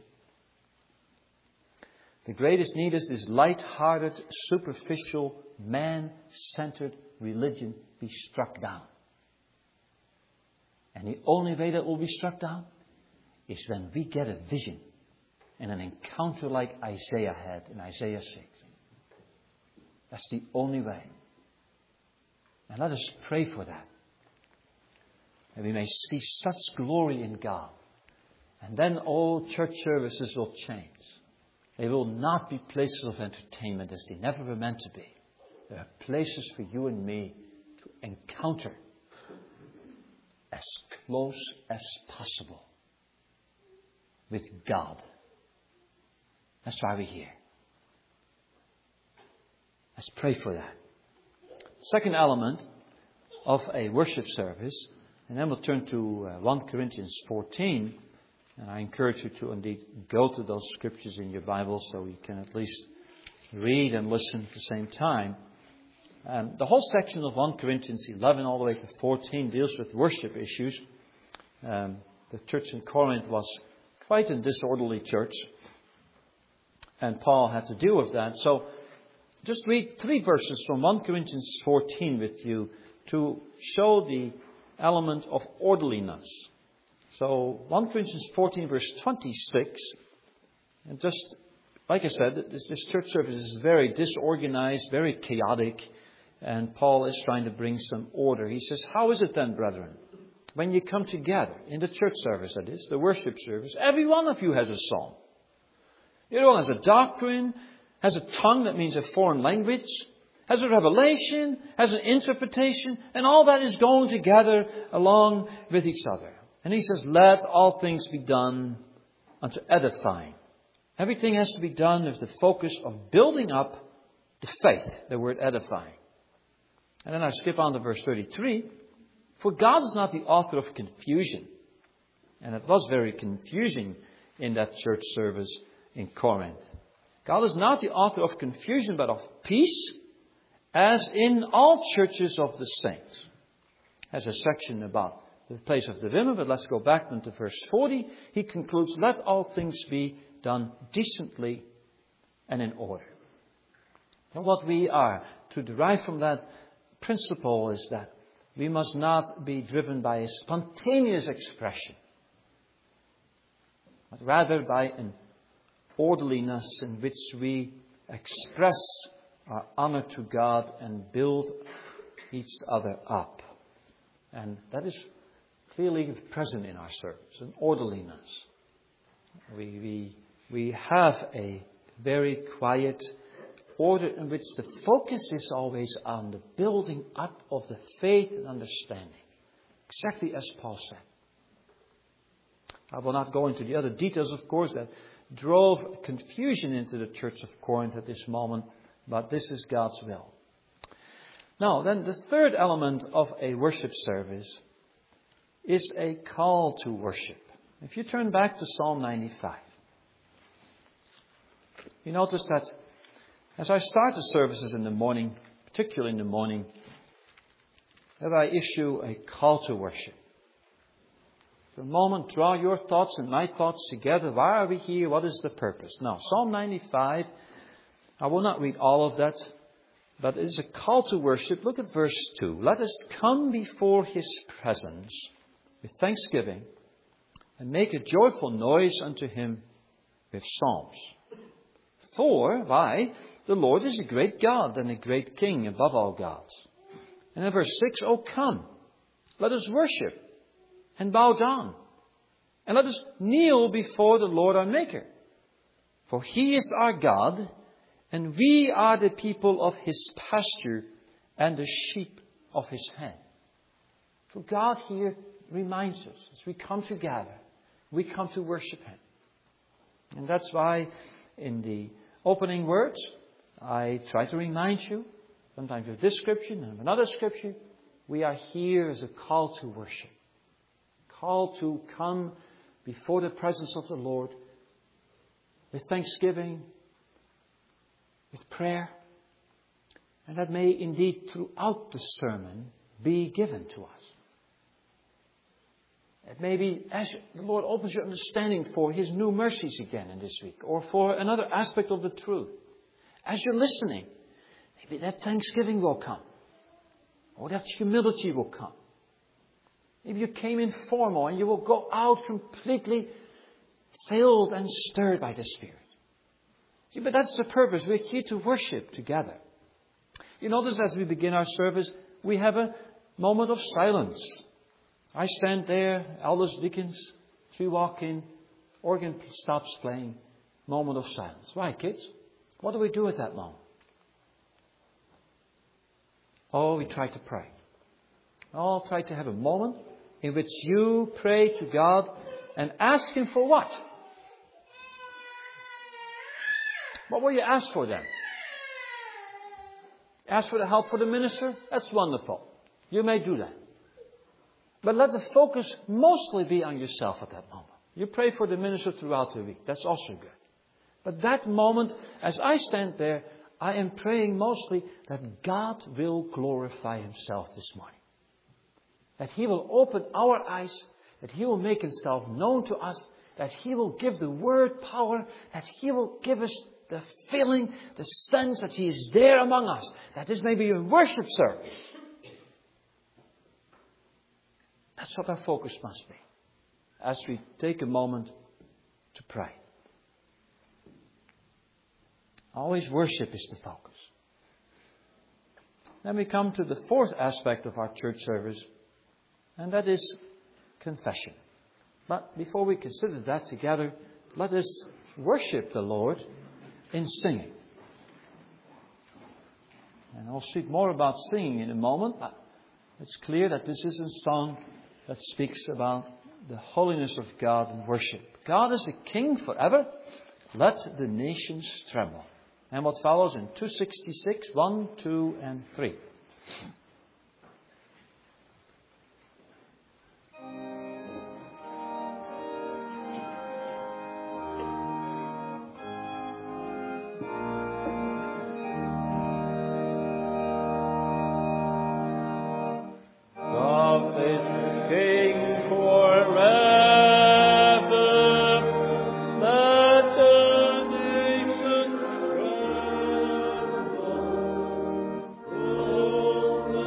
The greatest need is this light-hearted, superficial, man-centered religion be struck down. And the only way that will be struck down is when we get a vision and an encounter like Isaiah had in Isaiah six. That's the only way. And let us pray for that. And we may see such glory in God. And then all church services will change. They will not be places of entertainment as they never were meant to be. They are places for you and me to encounter as close as possible with God. That's why we're here. Let's pray for that. Second element of a worship service, and then we'll turn to uh, First Corinthians fourteen. And I encourage you to indeed go to those scriptures in your Bible so you can at least read and listen at the same time. Um, the whole section of First Corinthians eleven all the way to fourteen deals with worship issues. Um, the church in Corinth was quite a disorderly church, and Paul had to deal with that. So just read three verses from First Corinthians fourteen with you to show the element of orderliness. So First Corinthians fourteen verse twenty-six, and just like I said, this, this church service is very disorganized, very chaotic, and Paul is trying to bring some order. He says, how is it then, brethren, when you come together in the church service, that is, the worship service, every one of you has a psalm. Everyone has a doctrine, has a tongue that means a foreign language, has a revelation, has an interpretation, and all that is going together along with each other. And he says, let all things be done unto edifying. Everything has to be done with the focus of building up the faith, the word edifying. And then I skip on to verse thirty-three. For God is not the author of confusion. And it was very confusing in that church service in Corinth. God is not the author of confusion, but of peace, as in all churches of the saints. There's a section about the place of the women, but let's go back then to verse forty. He concludes, let all things be done decently and in order. And what we are to derive from that principle is that we must not be driven by a spontaneous expression, but rather by an orderliness in which we express our honor to God and build each other up. And that is clearly present in our service, an orderliness. We, we, we have a very quiet order in which the focus is always on the building up of the faith and understanding. Exactly as Paul said. I will not go into the other details, of course, that drove confusion into the church of Corinth at this moment, but this is God's will. Now, then the third element of a worship service is a call to worship. If you turn back to Psalm ninety-five, you notice that as I start the services in the morning, particularly in the morning, that I issue a call to worship. For a moment, draw your thoughts and my thoughts together. Why are we here? What is the purpose? Now, Psalm ninety-five, I will not read all of that, but it is a call to worship. Look at verse two. Let us come before His presence with thanksgiving and make a joyful noise unto Him with psalms. For, why? The Lord is a great God and a great King above all gods. And in verse six, O come, Let us worship and bow down. And let us kneel before the Lord our Maker. For He is our God, and we are the people of His pasture and the sheep of His hand. So God here reminds us, as we come together, we come to worship Him. And that's why in the opening words, I try to remind you, sometimes with this scripture and another scripture, we are here as a call to worship. Call to come before the presence of the Lord with thanksgiving, with prayer. And that may indeed throughout the sermon be given to us. It may be as the Lord opens your understanding for His new mercies again in this week, or for another aspect of the truth. As you're listening, maybe that thanksgiving will come, or that humility will come. Maybe you came in formal and you will go out completely filled and stirred by the Spirit. See, but that's the purpose. We're here to worship together. You notice as we begin our service, we have a moment of silence. I stand there, elders, deacons, three walk in, organ stops playing, moment of silence. Why, kids? What do we do at that moment? Oh, we try to pray. Oh, try to have a moment in which you pray to God and ask Him for what? What will you ask for then? Ask for the help for the minister? That's wonderful. You may do that. But let the focus mostly be on yourself at that moment. You pray for the minister throughout the week. That's also good. But that moment, as I stand there, I am praying mostly that God will glorify Himself this morning. That He will open our eyes, that He will make Himself known to us, that He will give the Word power, that He will give us the feeling, the sense that He is there among us, that this may be a worship service. That's what our focus must be as we take a moment to pray. Always worship is the focus. Then we come to the fourth aspect of our church service, and that is confession. But before we consider that together, let us worship the Lord in singing. And I'll speak more about singing in a moment, but it's clear that this is a song that speaks about the holiness of God and worship. God is the King forever. Let the nations tremble. And what follows in two sixty-six, one, two, and three. Oh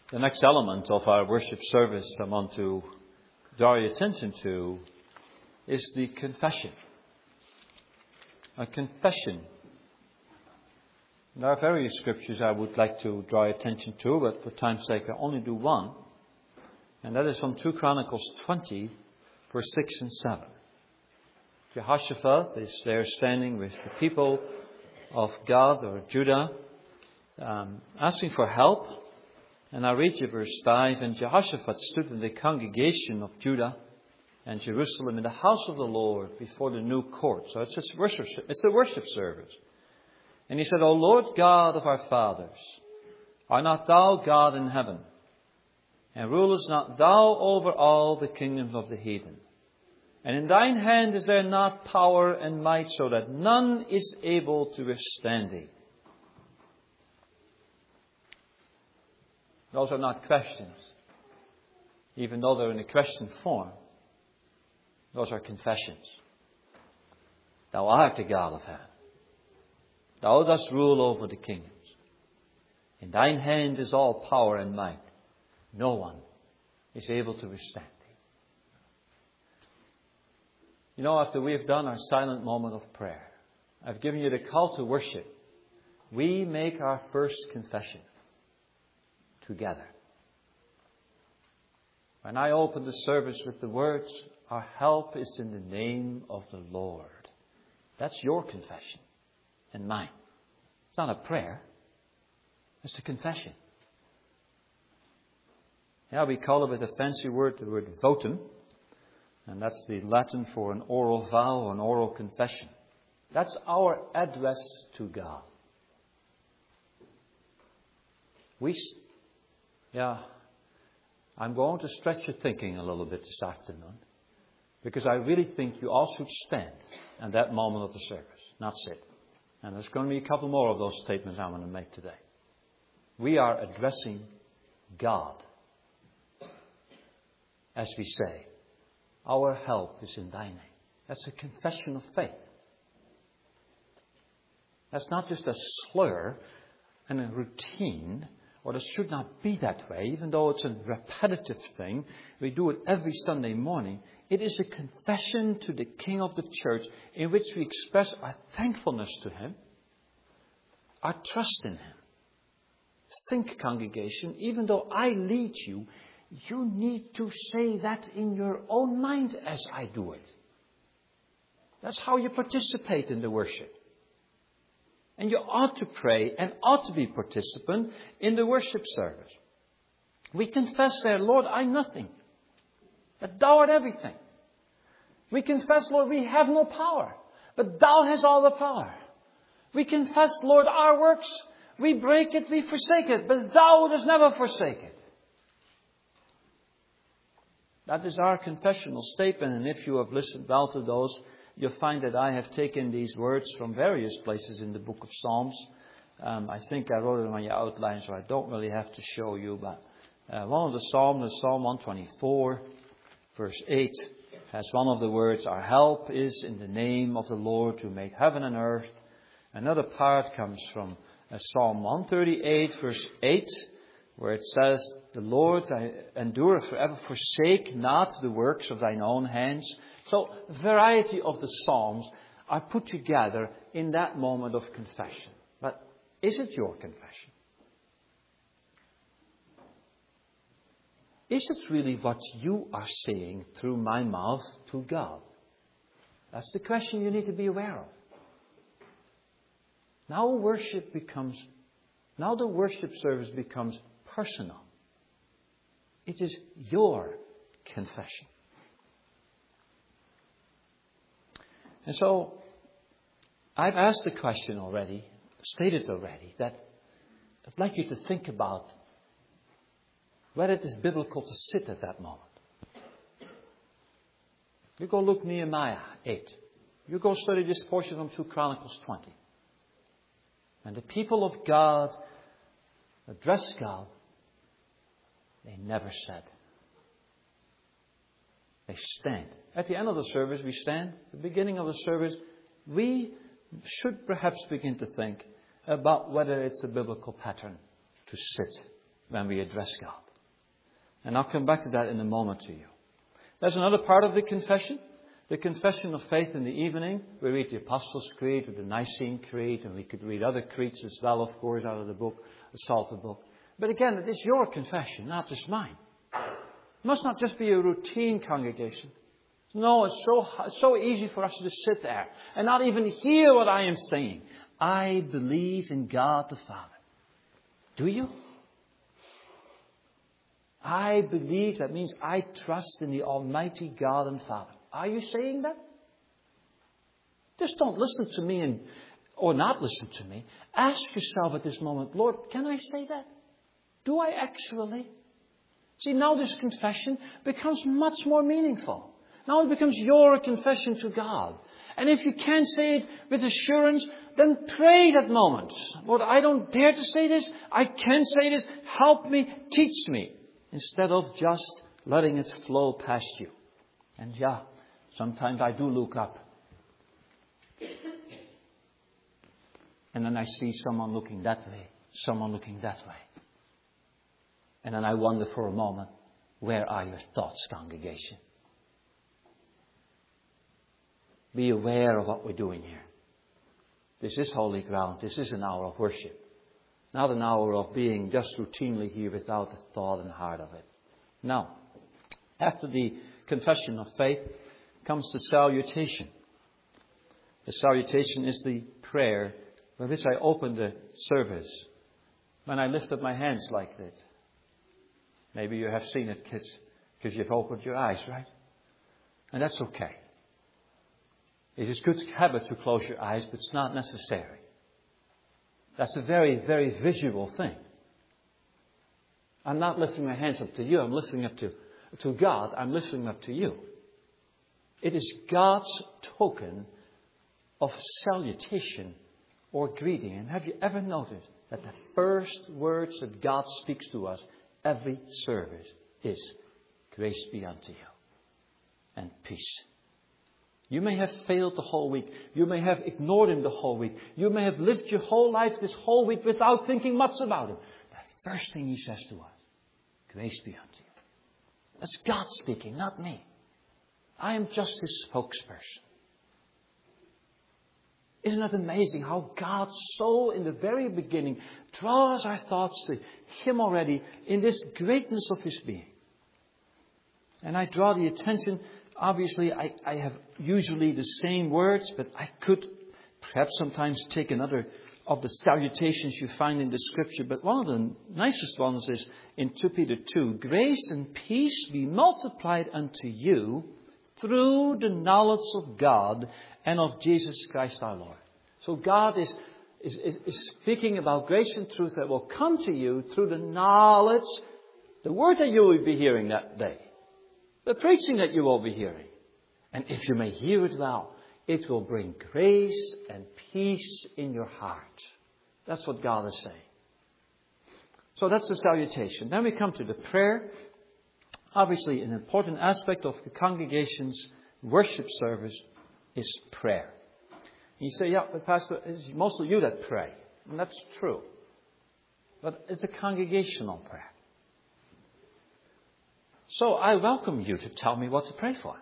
The next element of our worship service I want to draw your attention to is the confession. A confession. There are various scriptures I would like to draw your attention to, but for time's sake I only do one. And that is from Second Chronicles twenty, verse six and seven. Jehoshaphat is there standing with the people of God or Judah, um, asking for help. And I read you verse five. And Jehoshaphat stood in the congregation of Judah and Jerusalem in the house of the Lord before the new court. So it's a worship, it's a worship service. And he said, O Lord God of our fathers, art not thou God in heaven? And rulest not thou over all the kingdoms of the heathen? And in thine hand is there not power and might, so that none is able to withstand thee? Those are not questions, even though they're in a question form. Those are confessions. Thou art the God of heaven. Thou dost rule over the kingdoms. In thine hand is all power and might. No one is able to withstand thee. You know, after we have done our silent moment of prayer, I've given you the call to worship. We make our first confession together. When I open the service with the words, our help is in the name of the Lord. That's your confession and mine. It's not a prayer. It's a confession. Yeah, we call it with a fancy word, the word votum. And that's the Latin for an oral vow, an oral confession. That's our address to God. We, yeah, I'm going to stretch your thinking a little bit this afternoon. Because I really think you all should stand at that moment of the service, not sit. And there's going to be a couple more of those statements I'm going to make today. We are addressing God. As we say, our help is in thy name. That's a confession of faith. That's not just a slur and a routine, or it should not be that way, even though it's a repetitive thing. We do it every Sunday morning. It is a confession to the King of the church in which we express our thankfulness to Him, our trust in Him. Think, congregation, even though I lead you, you need to say that in your own mind as I do it. That's how you participate in the worship. And you ought to pray and ought to be participant in the worship service. We confess there, Lord, I'm nothing. But thou art everything. We confess, Lord, we have no power. But thou hast all the power. We confess, Lord, our works, we break it, we forsake it. But thou dost never forsake it. That is our confessional statement. And if you have listened well to those, you'll find that I have taken these words from various places in the book of Psalms. Um, I think I wrote them on your outline, so I don't really have to show you. But uh, one of the Psalms is Psalm one twenty-four. Verse eight has one of the words, our help is in the name of the Lord who made heaven and earth. Another part comes from uh, Psalm one thirty-eight, verse eight, where it says, the Lord endureth forever, forsake not the works of thine own hands. So, a variety of the Psalms are put together in that moment of confession. But is it your confession? Is it really what you are saying through my mouth to God? That's the question you need to be aware of. Now worship becomes, now the worship service becomes personal. It is your confession. And so, I've asked the question already, stated already, that I'd like you to think about whether it is biblical to sit at that moment. You go look Nehemiah eight. You go study this portion from Second Chronicles twenty. And the people of God addressed God. They never said. They stand. At the end of the service, we stand. At the beginning of the service, we should perhaps begin to think about whether it's a biblical pattern to sit when we address God. And I'll come back to that in a moment to you. There's another part of the confession. The confession of faith in the evening. We read the Apostles' Creed or the Nicene Creed, and we could read other creeds as well, of course, out of the book, the Psalter book. But again, it is your confession, not just mine. It must not just be a routine congregation. No, it's so, it's so easy for us to just sit there and not even hear what I am saying. I believe in God the Father. Do you? I believe, that means I trust in the Almighty God and Father. Are you saying that? Just don't listen to me and, or not listen to me. Ask yourself at this moment, Lord, can I say that? Do I actually? See, now this confession becomes much more meaningful. Now it becomes your confession to God. And if you can't say it with assurance, then pray that moment. Lord, I don't dare to say this. I can say this. Help me. Teach me. Instead of just letting it flow past you. And yeah, sometimes I do look up. And then I see someone looking that way. Someone looking that way. And then I wonder for a moment, where are your thoughts, congregation? Be aware of what we're doing here. This is holy ground. This is an hour of worship. Not an hour of being just routinely here without the thought and heart of it. Now, after the confession of faith comes the salutation. The salutation is the prayer by which I open the service. When I lift up my hands like that. Maybe you have seen it, kids, because you've opened your eyes, right? And that's okay. It is a good habit to close your eyes, but it's not necessary. That's a very, very visual thing. I'm not lifting my hands up to you. I'm lifting up to, to God. I'm lifting up to you. It is God's token of salutation or greeting. And have you ever noticed that the first words that God speaks to us every service is grace be unto you and peace. You may have failed the whole week. You may have ignored Him the whole week. You may have lived your whole life this whole week without thinking much about Him. The first thing He says to us, grace be unto you. That's God speaking, not me. I am just His spokesperson. Isn't that amazing how God so in the very beginning draws our thoughts to Him already in this greatness of His being. And I draw the attention. Obviously, I, I have usually the same words, but I could perhaps sometimes take another of the salutations you find in the Scripture. But one of the nicest ones is in Second Peter two. Grace and peace be multiplied unto you through the knowledge of God and of Jesus Christ our Lord. So God is, is, is, is speaking about grace and truth that will come to you through the knowledge, the word that you will be hearing that day. The preaching that you will be hearing. And if you may hear it well, it will bring grace and peace in your heart. That's what God is saying. So that's the salutation. Then we come to the prayer. Obviously, an important aspect of the congregation's worship service is prayer. And you say, yeah, but Pastor, it's mostly you that pray. And that's true. But it's a congregational prayer. So I welcome you to tell me what to pray for.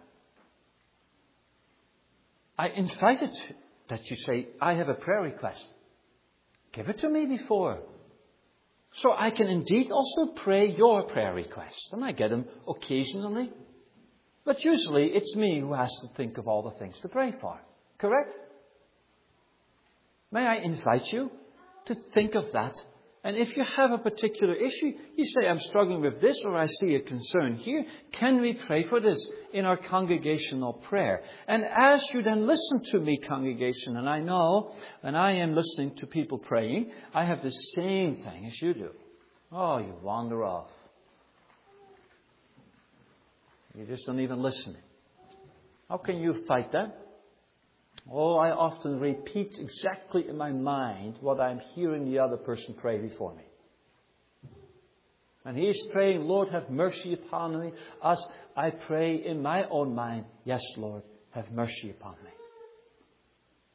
I invite it that you say, I have a prayer request. Give it to me before. So I can indeed also pray your prayer requests. And I get them occasionally. But usually it's me who has to think of all the things to pray for. Correct? May I invite you to think of that. And if you have a particular issue, you say, I'm struggling with this, or I see a concern here. Can we pray for this in our congregational prayer? And as you then listen to me, congregation, and I know when I am listening to people praying, I have the same thing as you do. Oh, you wander off. You just don't even listen. How can you fight that? Oh, I often repeat exactly in my mind what I'm hearing the other person pray before me. And he is praying, Lord, have mercy upon me. As I pray in my own mind, yes, Lord, have mercy upon me.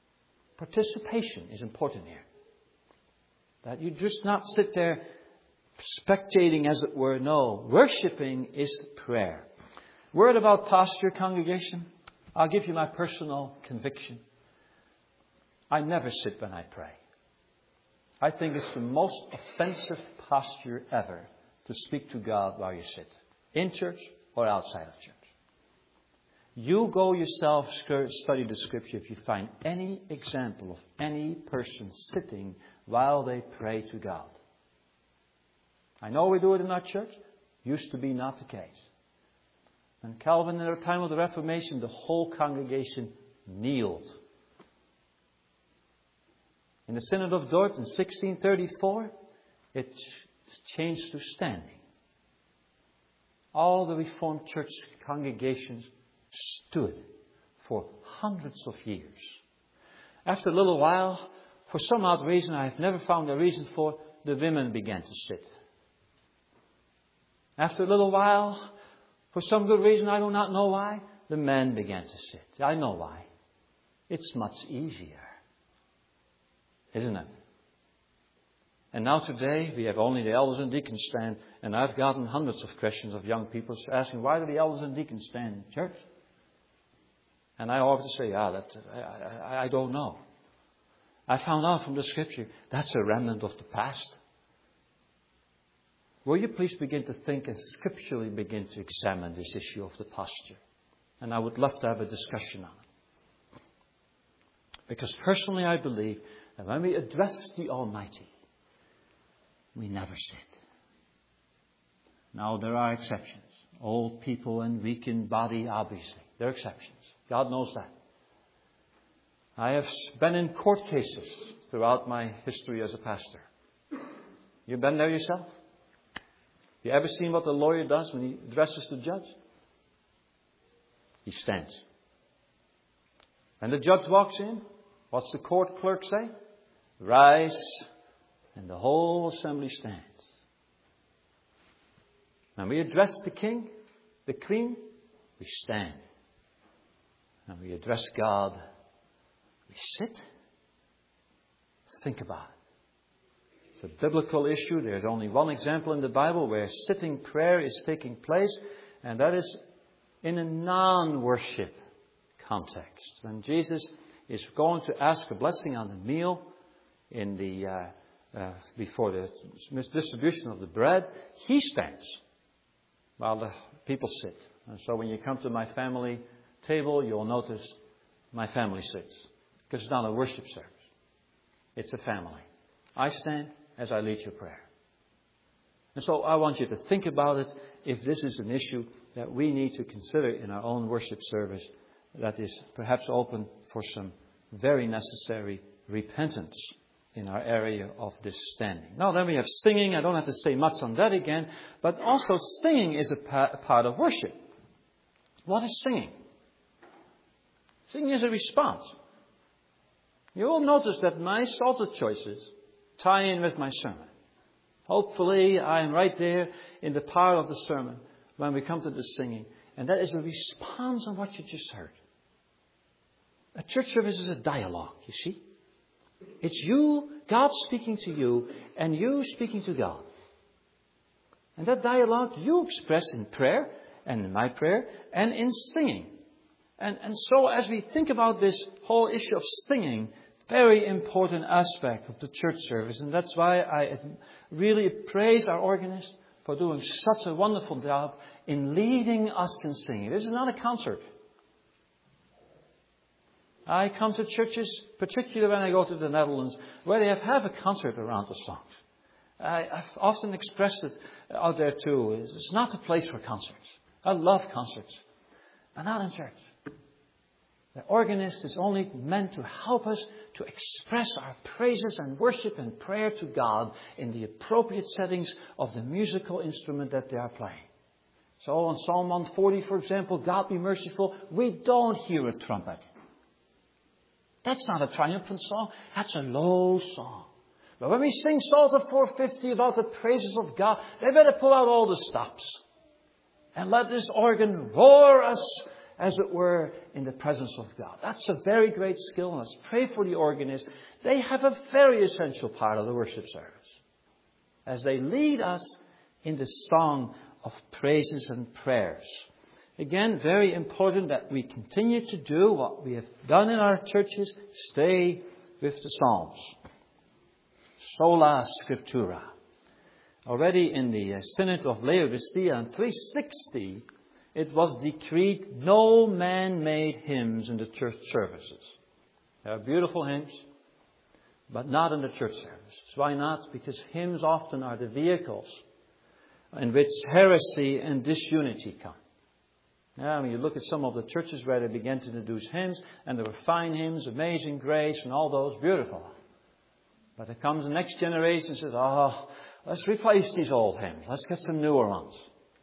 Participation is important here. That you just not sit there spectating, as it were. No, worshipping is prayer. Word about posture, congregation. I'll give you my personal conviction. I never sit when I pray. I think it's the most offensive posture ever to speak to God while you sit, in church or outside of church. You go yourself study the Scripture if you find any example of any person sitting while they pray to God. I know we do it in our church. Used to be not the case. And Calvin, at the time of the Reformation, the whole congregation kneeled. In the Synod of Dort in sixteen thirty-four, it changed to standing. All the Reformed church congregations stood for hundreds of years. After a little while, for some odd reason I have never found a reason for, the women began to sit. After a little while, for some good reason I do not know why, the men began to sit. I know why. It's much easier. Isn't it? And now today we have only the elders and deacons stand, and I've gotten hundreds of questions of young people asking, why do the elders and deacons stand in church? And I often say, yeah, that, I, I, I don't know. I found out from the Scripture that's a remnant of the past. Will you please begin to think and scripturally begin to examine this issue of the posture? And I would love to have a discussion on it. Because personally I believe that when we address the Almighty, we never sit. Now there are exceptions. Old people and weak in body, obviously. There are exceptions. God knows that. I have been in court cases throughout my history as a pastor. You've been there yourself? You ever seen what the lawyer does when he addresses the judge? He stands. When the judge walks in, what's the court clerk say? Rise, and the whole assembly stands. When we address the king, the queen, we stand. When we address God, we sit. Think about it. It's a biblical issue. There's only one example in the Bible where sitting prayer is taking place, and that is in a non-worship context. When Jesus is going to ask a blessing on the meal in the uh, uh, before the distribution of the bread, he stands while the people sit. And so when you come to my family table, you'll notice my family sits, because it's not a worship service. It's a family. I stand as I lead your prayer. And so I want you to think about it if this is an issue that we need to consider in our own worship service that is perhaps open for some very necessary repentance in our area of this standing. Now then we have singing. I don't have to say much on that again, but also singing is a part of worship. What is singing? Singing is a response. You will notice that my psalter choices tie in with my sermon. Hopefully I am right there in the part of the sermon when we come to the singing. And that is a response on what you just heard. A church service is a dialogue, you see. It's you, God speaking to you, and you speaking to God. And that dialogue you express in prayer, and in my prayer, and in singing. And, and so as we think about this whole issue of singing, very important aspect of the church service. And that's why I really praise our organist for doing such a wonderful job in leading us in singing. This is not a concert. I come to churches, particularly when I go to the Netherlands, where they have, have a concert around the songs. I, I've often expressed it out there too. It's not a place for concerts. I love concerts, but not in church. The organist is only meant to help us to express our praises and worship and prayer to God in the appropriate settings of the musical instrument that they are playing. So on Psalm one forty, for example, God be merciful, we don't hear a trumpet. That's not a triumphant song. That's a low song. But when we sing Psalter four fifty about the praises of God, they better pull out all the stops. And let this organ roar us, as it were, in the presence of God. That's a very great skill. Let's pray for the organist. They have a very essential part of the worship service. as they lead us in the song of praises and prayers. Again, very important that we continue to do what we have done in our churches. Stay with the Psalms. Sola Scriptura. Already in the Synod of Laodicea in three sixty, it was decreed no man-made hymns in the church services. They are beautiful hymns, but not in the church services. Why not? Because hymns often are the vehicles in which heresy and disunity come. Now, when you look at some of the churches where they began to introduce hymns, and there were fine hymns, Amazing Grace, and all those, beautiful. But there comes the next generation and says, oh, let's replace these old hymns. Let's get some newer ones.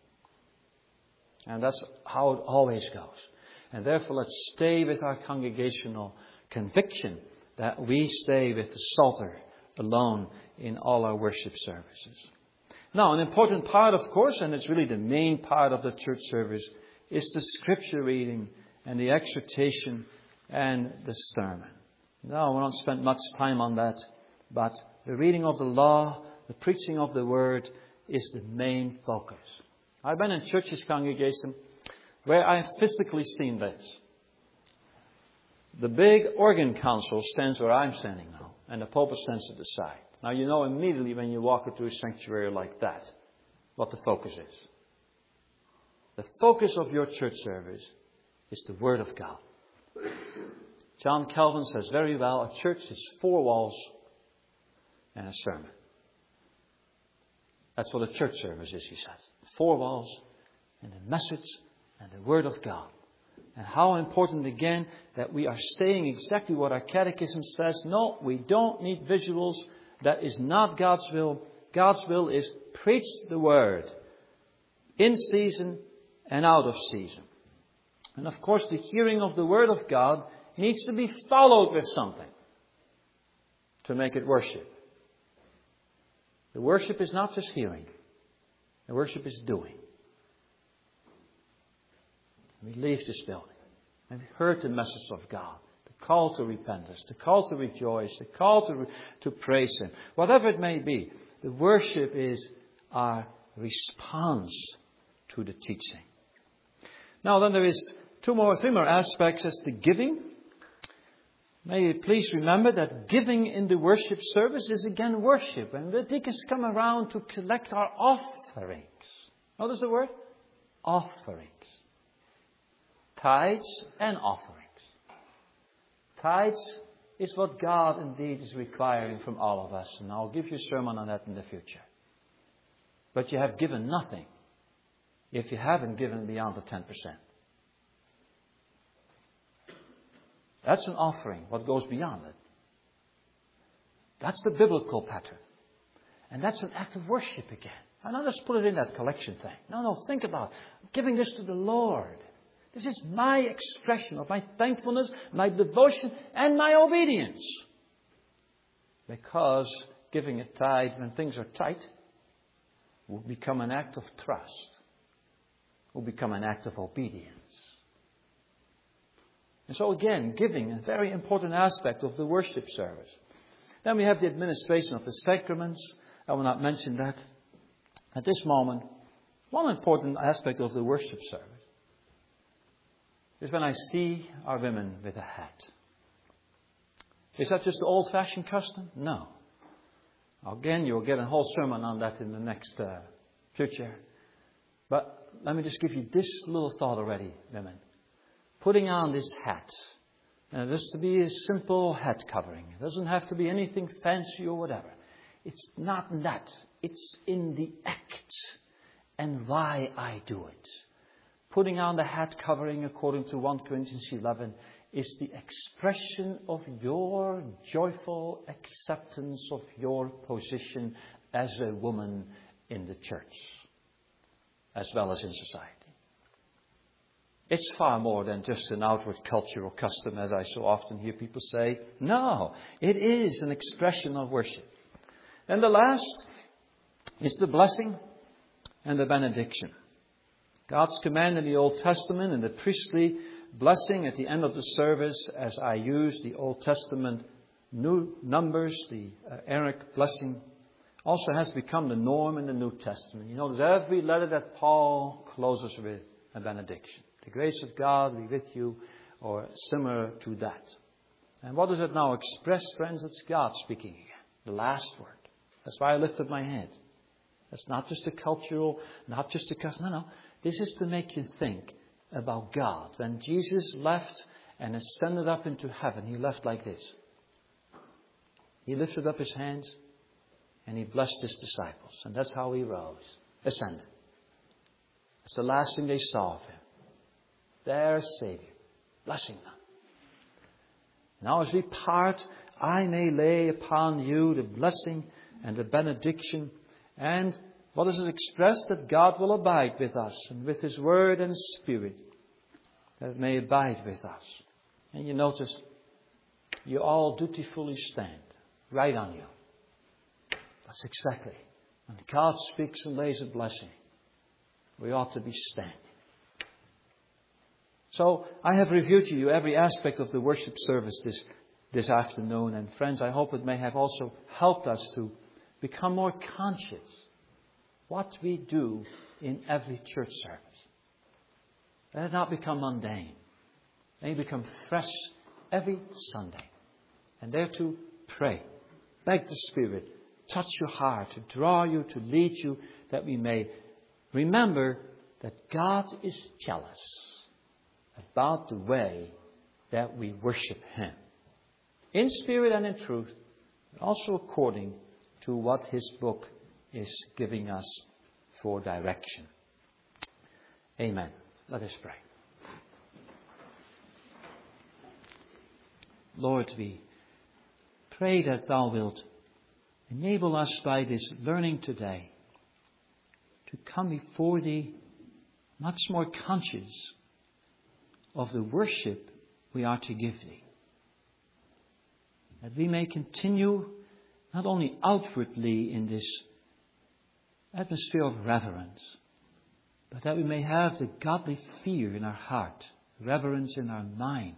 And that's how it always goes. And therefore, let's stay with our congregational conviction that we stay with the Psalter alone in all our worship services. Now, an important part, of course, and it's really the main part of the church service, is the scripture reading and the exhortation and the sermon. Now, we won't spend much time on that, but the reading of the law, the preaching of the word is the main focus. I've been in churches, congregation, where I've physically seen this. The big organ console stands where I'm standing now, and the pulpit stands to the side. Now, you know immediately when you walk into a sanctuary like that what the focus is. The focus of your church service is the Word of God. John Calvin says very well, a church is four walls and a sermon. That's what a church service is, he says. Four walls and the message and the Word of God. And how important again that we are staying exactly what our catechism says. No, we don't need visuals. That is not God's will. God's will is preach the Word in season and out of season. And of course, the hearing of the Word of God needs to be followed with something to make it worship. The worship is not just hearing. The worship is doing. We leave this building and we heard the message of God. The call to repentance, the call to rejoice, the call to, to praise Him. Whatever it may be, the worship is our response to the teaching. Now then there is two more, three more aspects as to giving. May you please remember that giving in the worship service is again worship. And the deacons come around to collect our offerings. Notice the word? Offerings. Tithes and offerings. Tithes is what God indeed is requiring from all of us. And I'll give you a sermon on that in the future. But you have given nothing if you haven't given beyond the ten percent. That's an offering, what goes beyond it. That's the biblical pattern. And that's an act of worship again. And not just put it in that collection thing. No, no, think about it. Giving this to the Lord. This is my expression of my thankfulness, my devotion, and my obedience. Because giving a tithe when things are tight will become an act of trust. Will become an act of obedience. And so again, giving, a very important aspect of the worship service. Then we have the administration of the sacraments. I will not mention that at this moment. One important aspect of the worship service is when I see our women with a hat. Is that just the old-fashioned custom? No. Again, you'll get a whole sermon on that in the next uh, future. But let me just give you this little thought already, women. Putting on this hat. Now, this to be a simple hat covering. It doesn't have to be anything fancy or whatever. It's not that. It's in the act and why I do it. Putting on the hat covering, according to First Corinthians eleven, is the expression of your joyful acceptance of your position as a woman in the church, as well as in society. It's far more than just an outward cultural custom, as I so often hear people say. No, it is an expression of worship. And the last is the blessing and the benediction. God's command in the Old Testament and the priestly blessing at the end of the service, as I use the Old Testament new numbers, the uh, Aaronic blessing also has become the norm in the New Testament. You notice every letter that Paul closes with a benediction. The grace of God be with you, or similar to that. And what does it now express, friends? It's God speaking again. The last word. That's why I lifted my hand. That's not just a cultural, not just a custom. No, no. This is to make you think about God. When Jesus left and ascended up into heaven, he left like this. He lifted up his hands and he blessed his disciples. And that's how he rose, ascended. It's the last thing they saw of him. Their Savior, blessing them. Now as we part, I may lay upon you the blessing and the benediction. And what does it express? That God will abide with us and with His Word and Spirit. That it may abide with us. And you notice, you all dutifully stand right on you. That's exactly. When God speaks and lays a blessing, we ought to be standing. So I have reviewed to you every aspect of the worship service this, this afternoon. And friends, I hope it may have also helped us to become more conscious what we do in every church service. Let it not become mundane. May it become fresh every Sunday. And there to pray, beg the Spirit, touch your heart, to draw you, to lead you, that we may remember that God is jealous about the way that we worship Him. In spirit and in truth, but also according to what His book is giving us for direction. Amen. Let us pray. Lord, we pray that Thou wilt enable us by this learning today to come before Thee much more conscious of the worship we are to give Thee. That we may continue not only outwardly in this atmosphere of reverence, but that we may have the godly fear in our heart, reverence in our mind,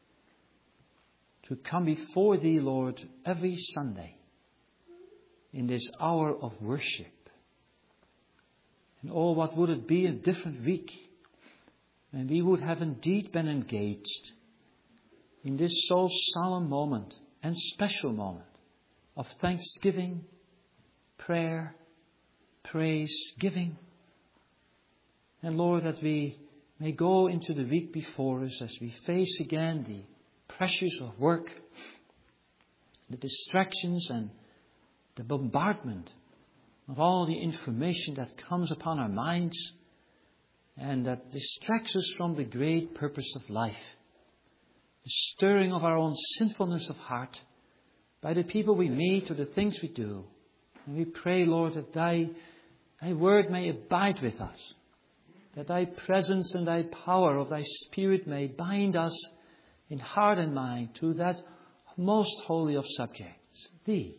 to come before Thee, Lord, every Sunday in this hour of worship. And oh, what would it be a different week when we would have indeed been engaged in this so solemn moment and special moment of thanksgiving, prayer, praise, giving. And Lord, that we may go into the week before us as we face again the pressures of work, the distractions and the bombardment of all the information that comes upon our minds and that distracts us from the great purpose of life. The stirring of our own sinfulness of heart by the people we meet or the things we do. And we pray, Lord, that Thy, Thy word may abide with us. That Thy presence and Thy power of Thy Spirit may bind us in heart and mind to that most holy of subjects, Thee.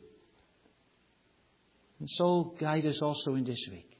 And so guide us also in this week.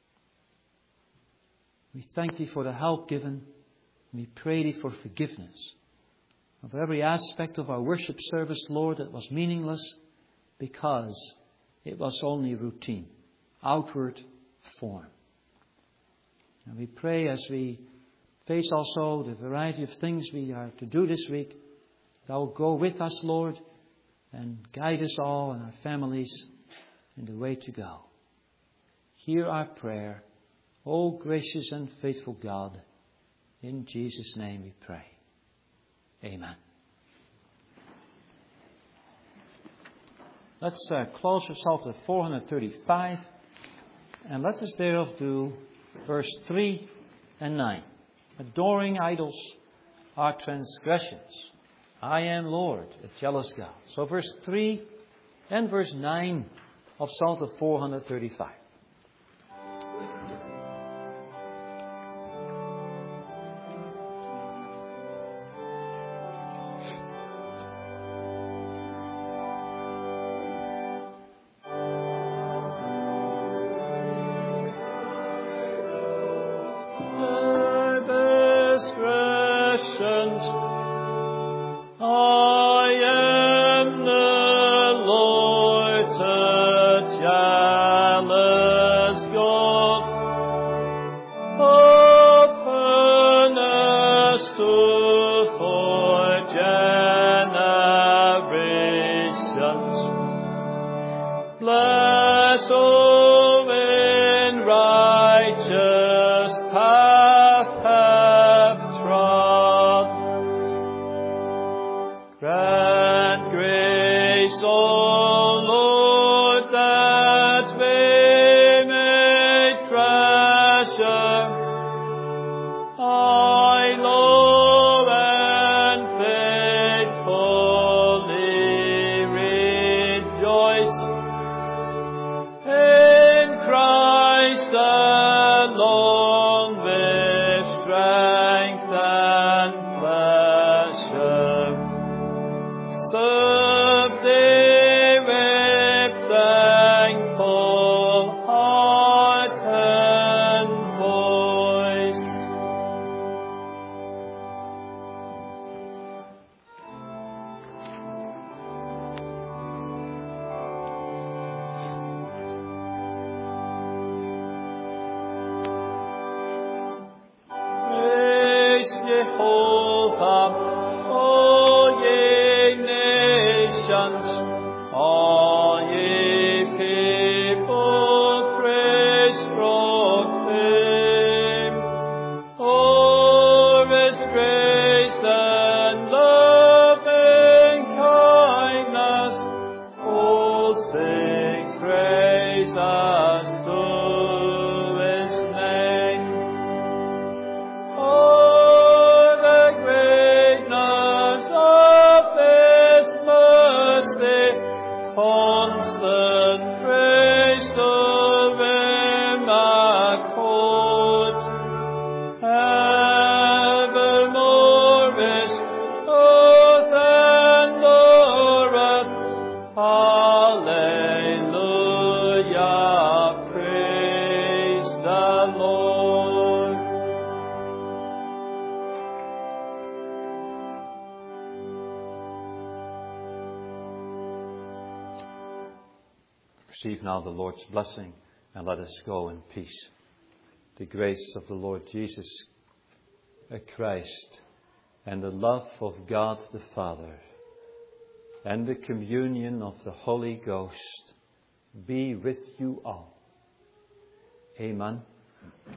We thank Thee for the help given. We pray Thee for forgiveness of every aspect of our worship service, Lord, that was meaningless because it was only routine, outward form. And we pray as we face also the variety of things we are to do this week, Thou go with us, Lord, and guide us all and our families in the way to go. Hear our prayer, O gracious and faithful God. In Jesus' name we pray. Amen. Let's uh, close ourselves at four hundred thirty-five. And let us thereof do verse three and nine. Adoring idols are transgressions. I am Lord, a jealous God. So verse three and verse nine of Psalm four hundred thirty-five. I am the Lord, a Grant grace, O Lord, that we may treasure thy law and faithfully rejoice in Christ alone with strength and pleasure. Serve thee with thankful heart and voice. Praise Jehovah, all ye nations, all ye people, praise proclaim. For his grace and loving kindness, all sing praises to his name. For the greatness of his mercy, constant praise to him accord. Evermore his oath endureth. Hallelujah, praise the Lord. Receive now the Lord's blessing, and let us go in peace. The grace of the Lord Jesus Christ, and the love of God the Father, and the communion of the Holy Ghost be with you all. Amen.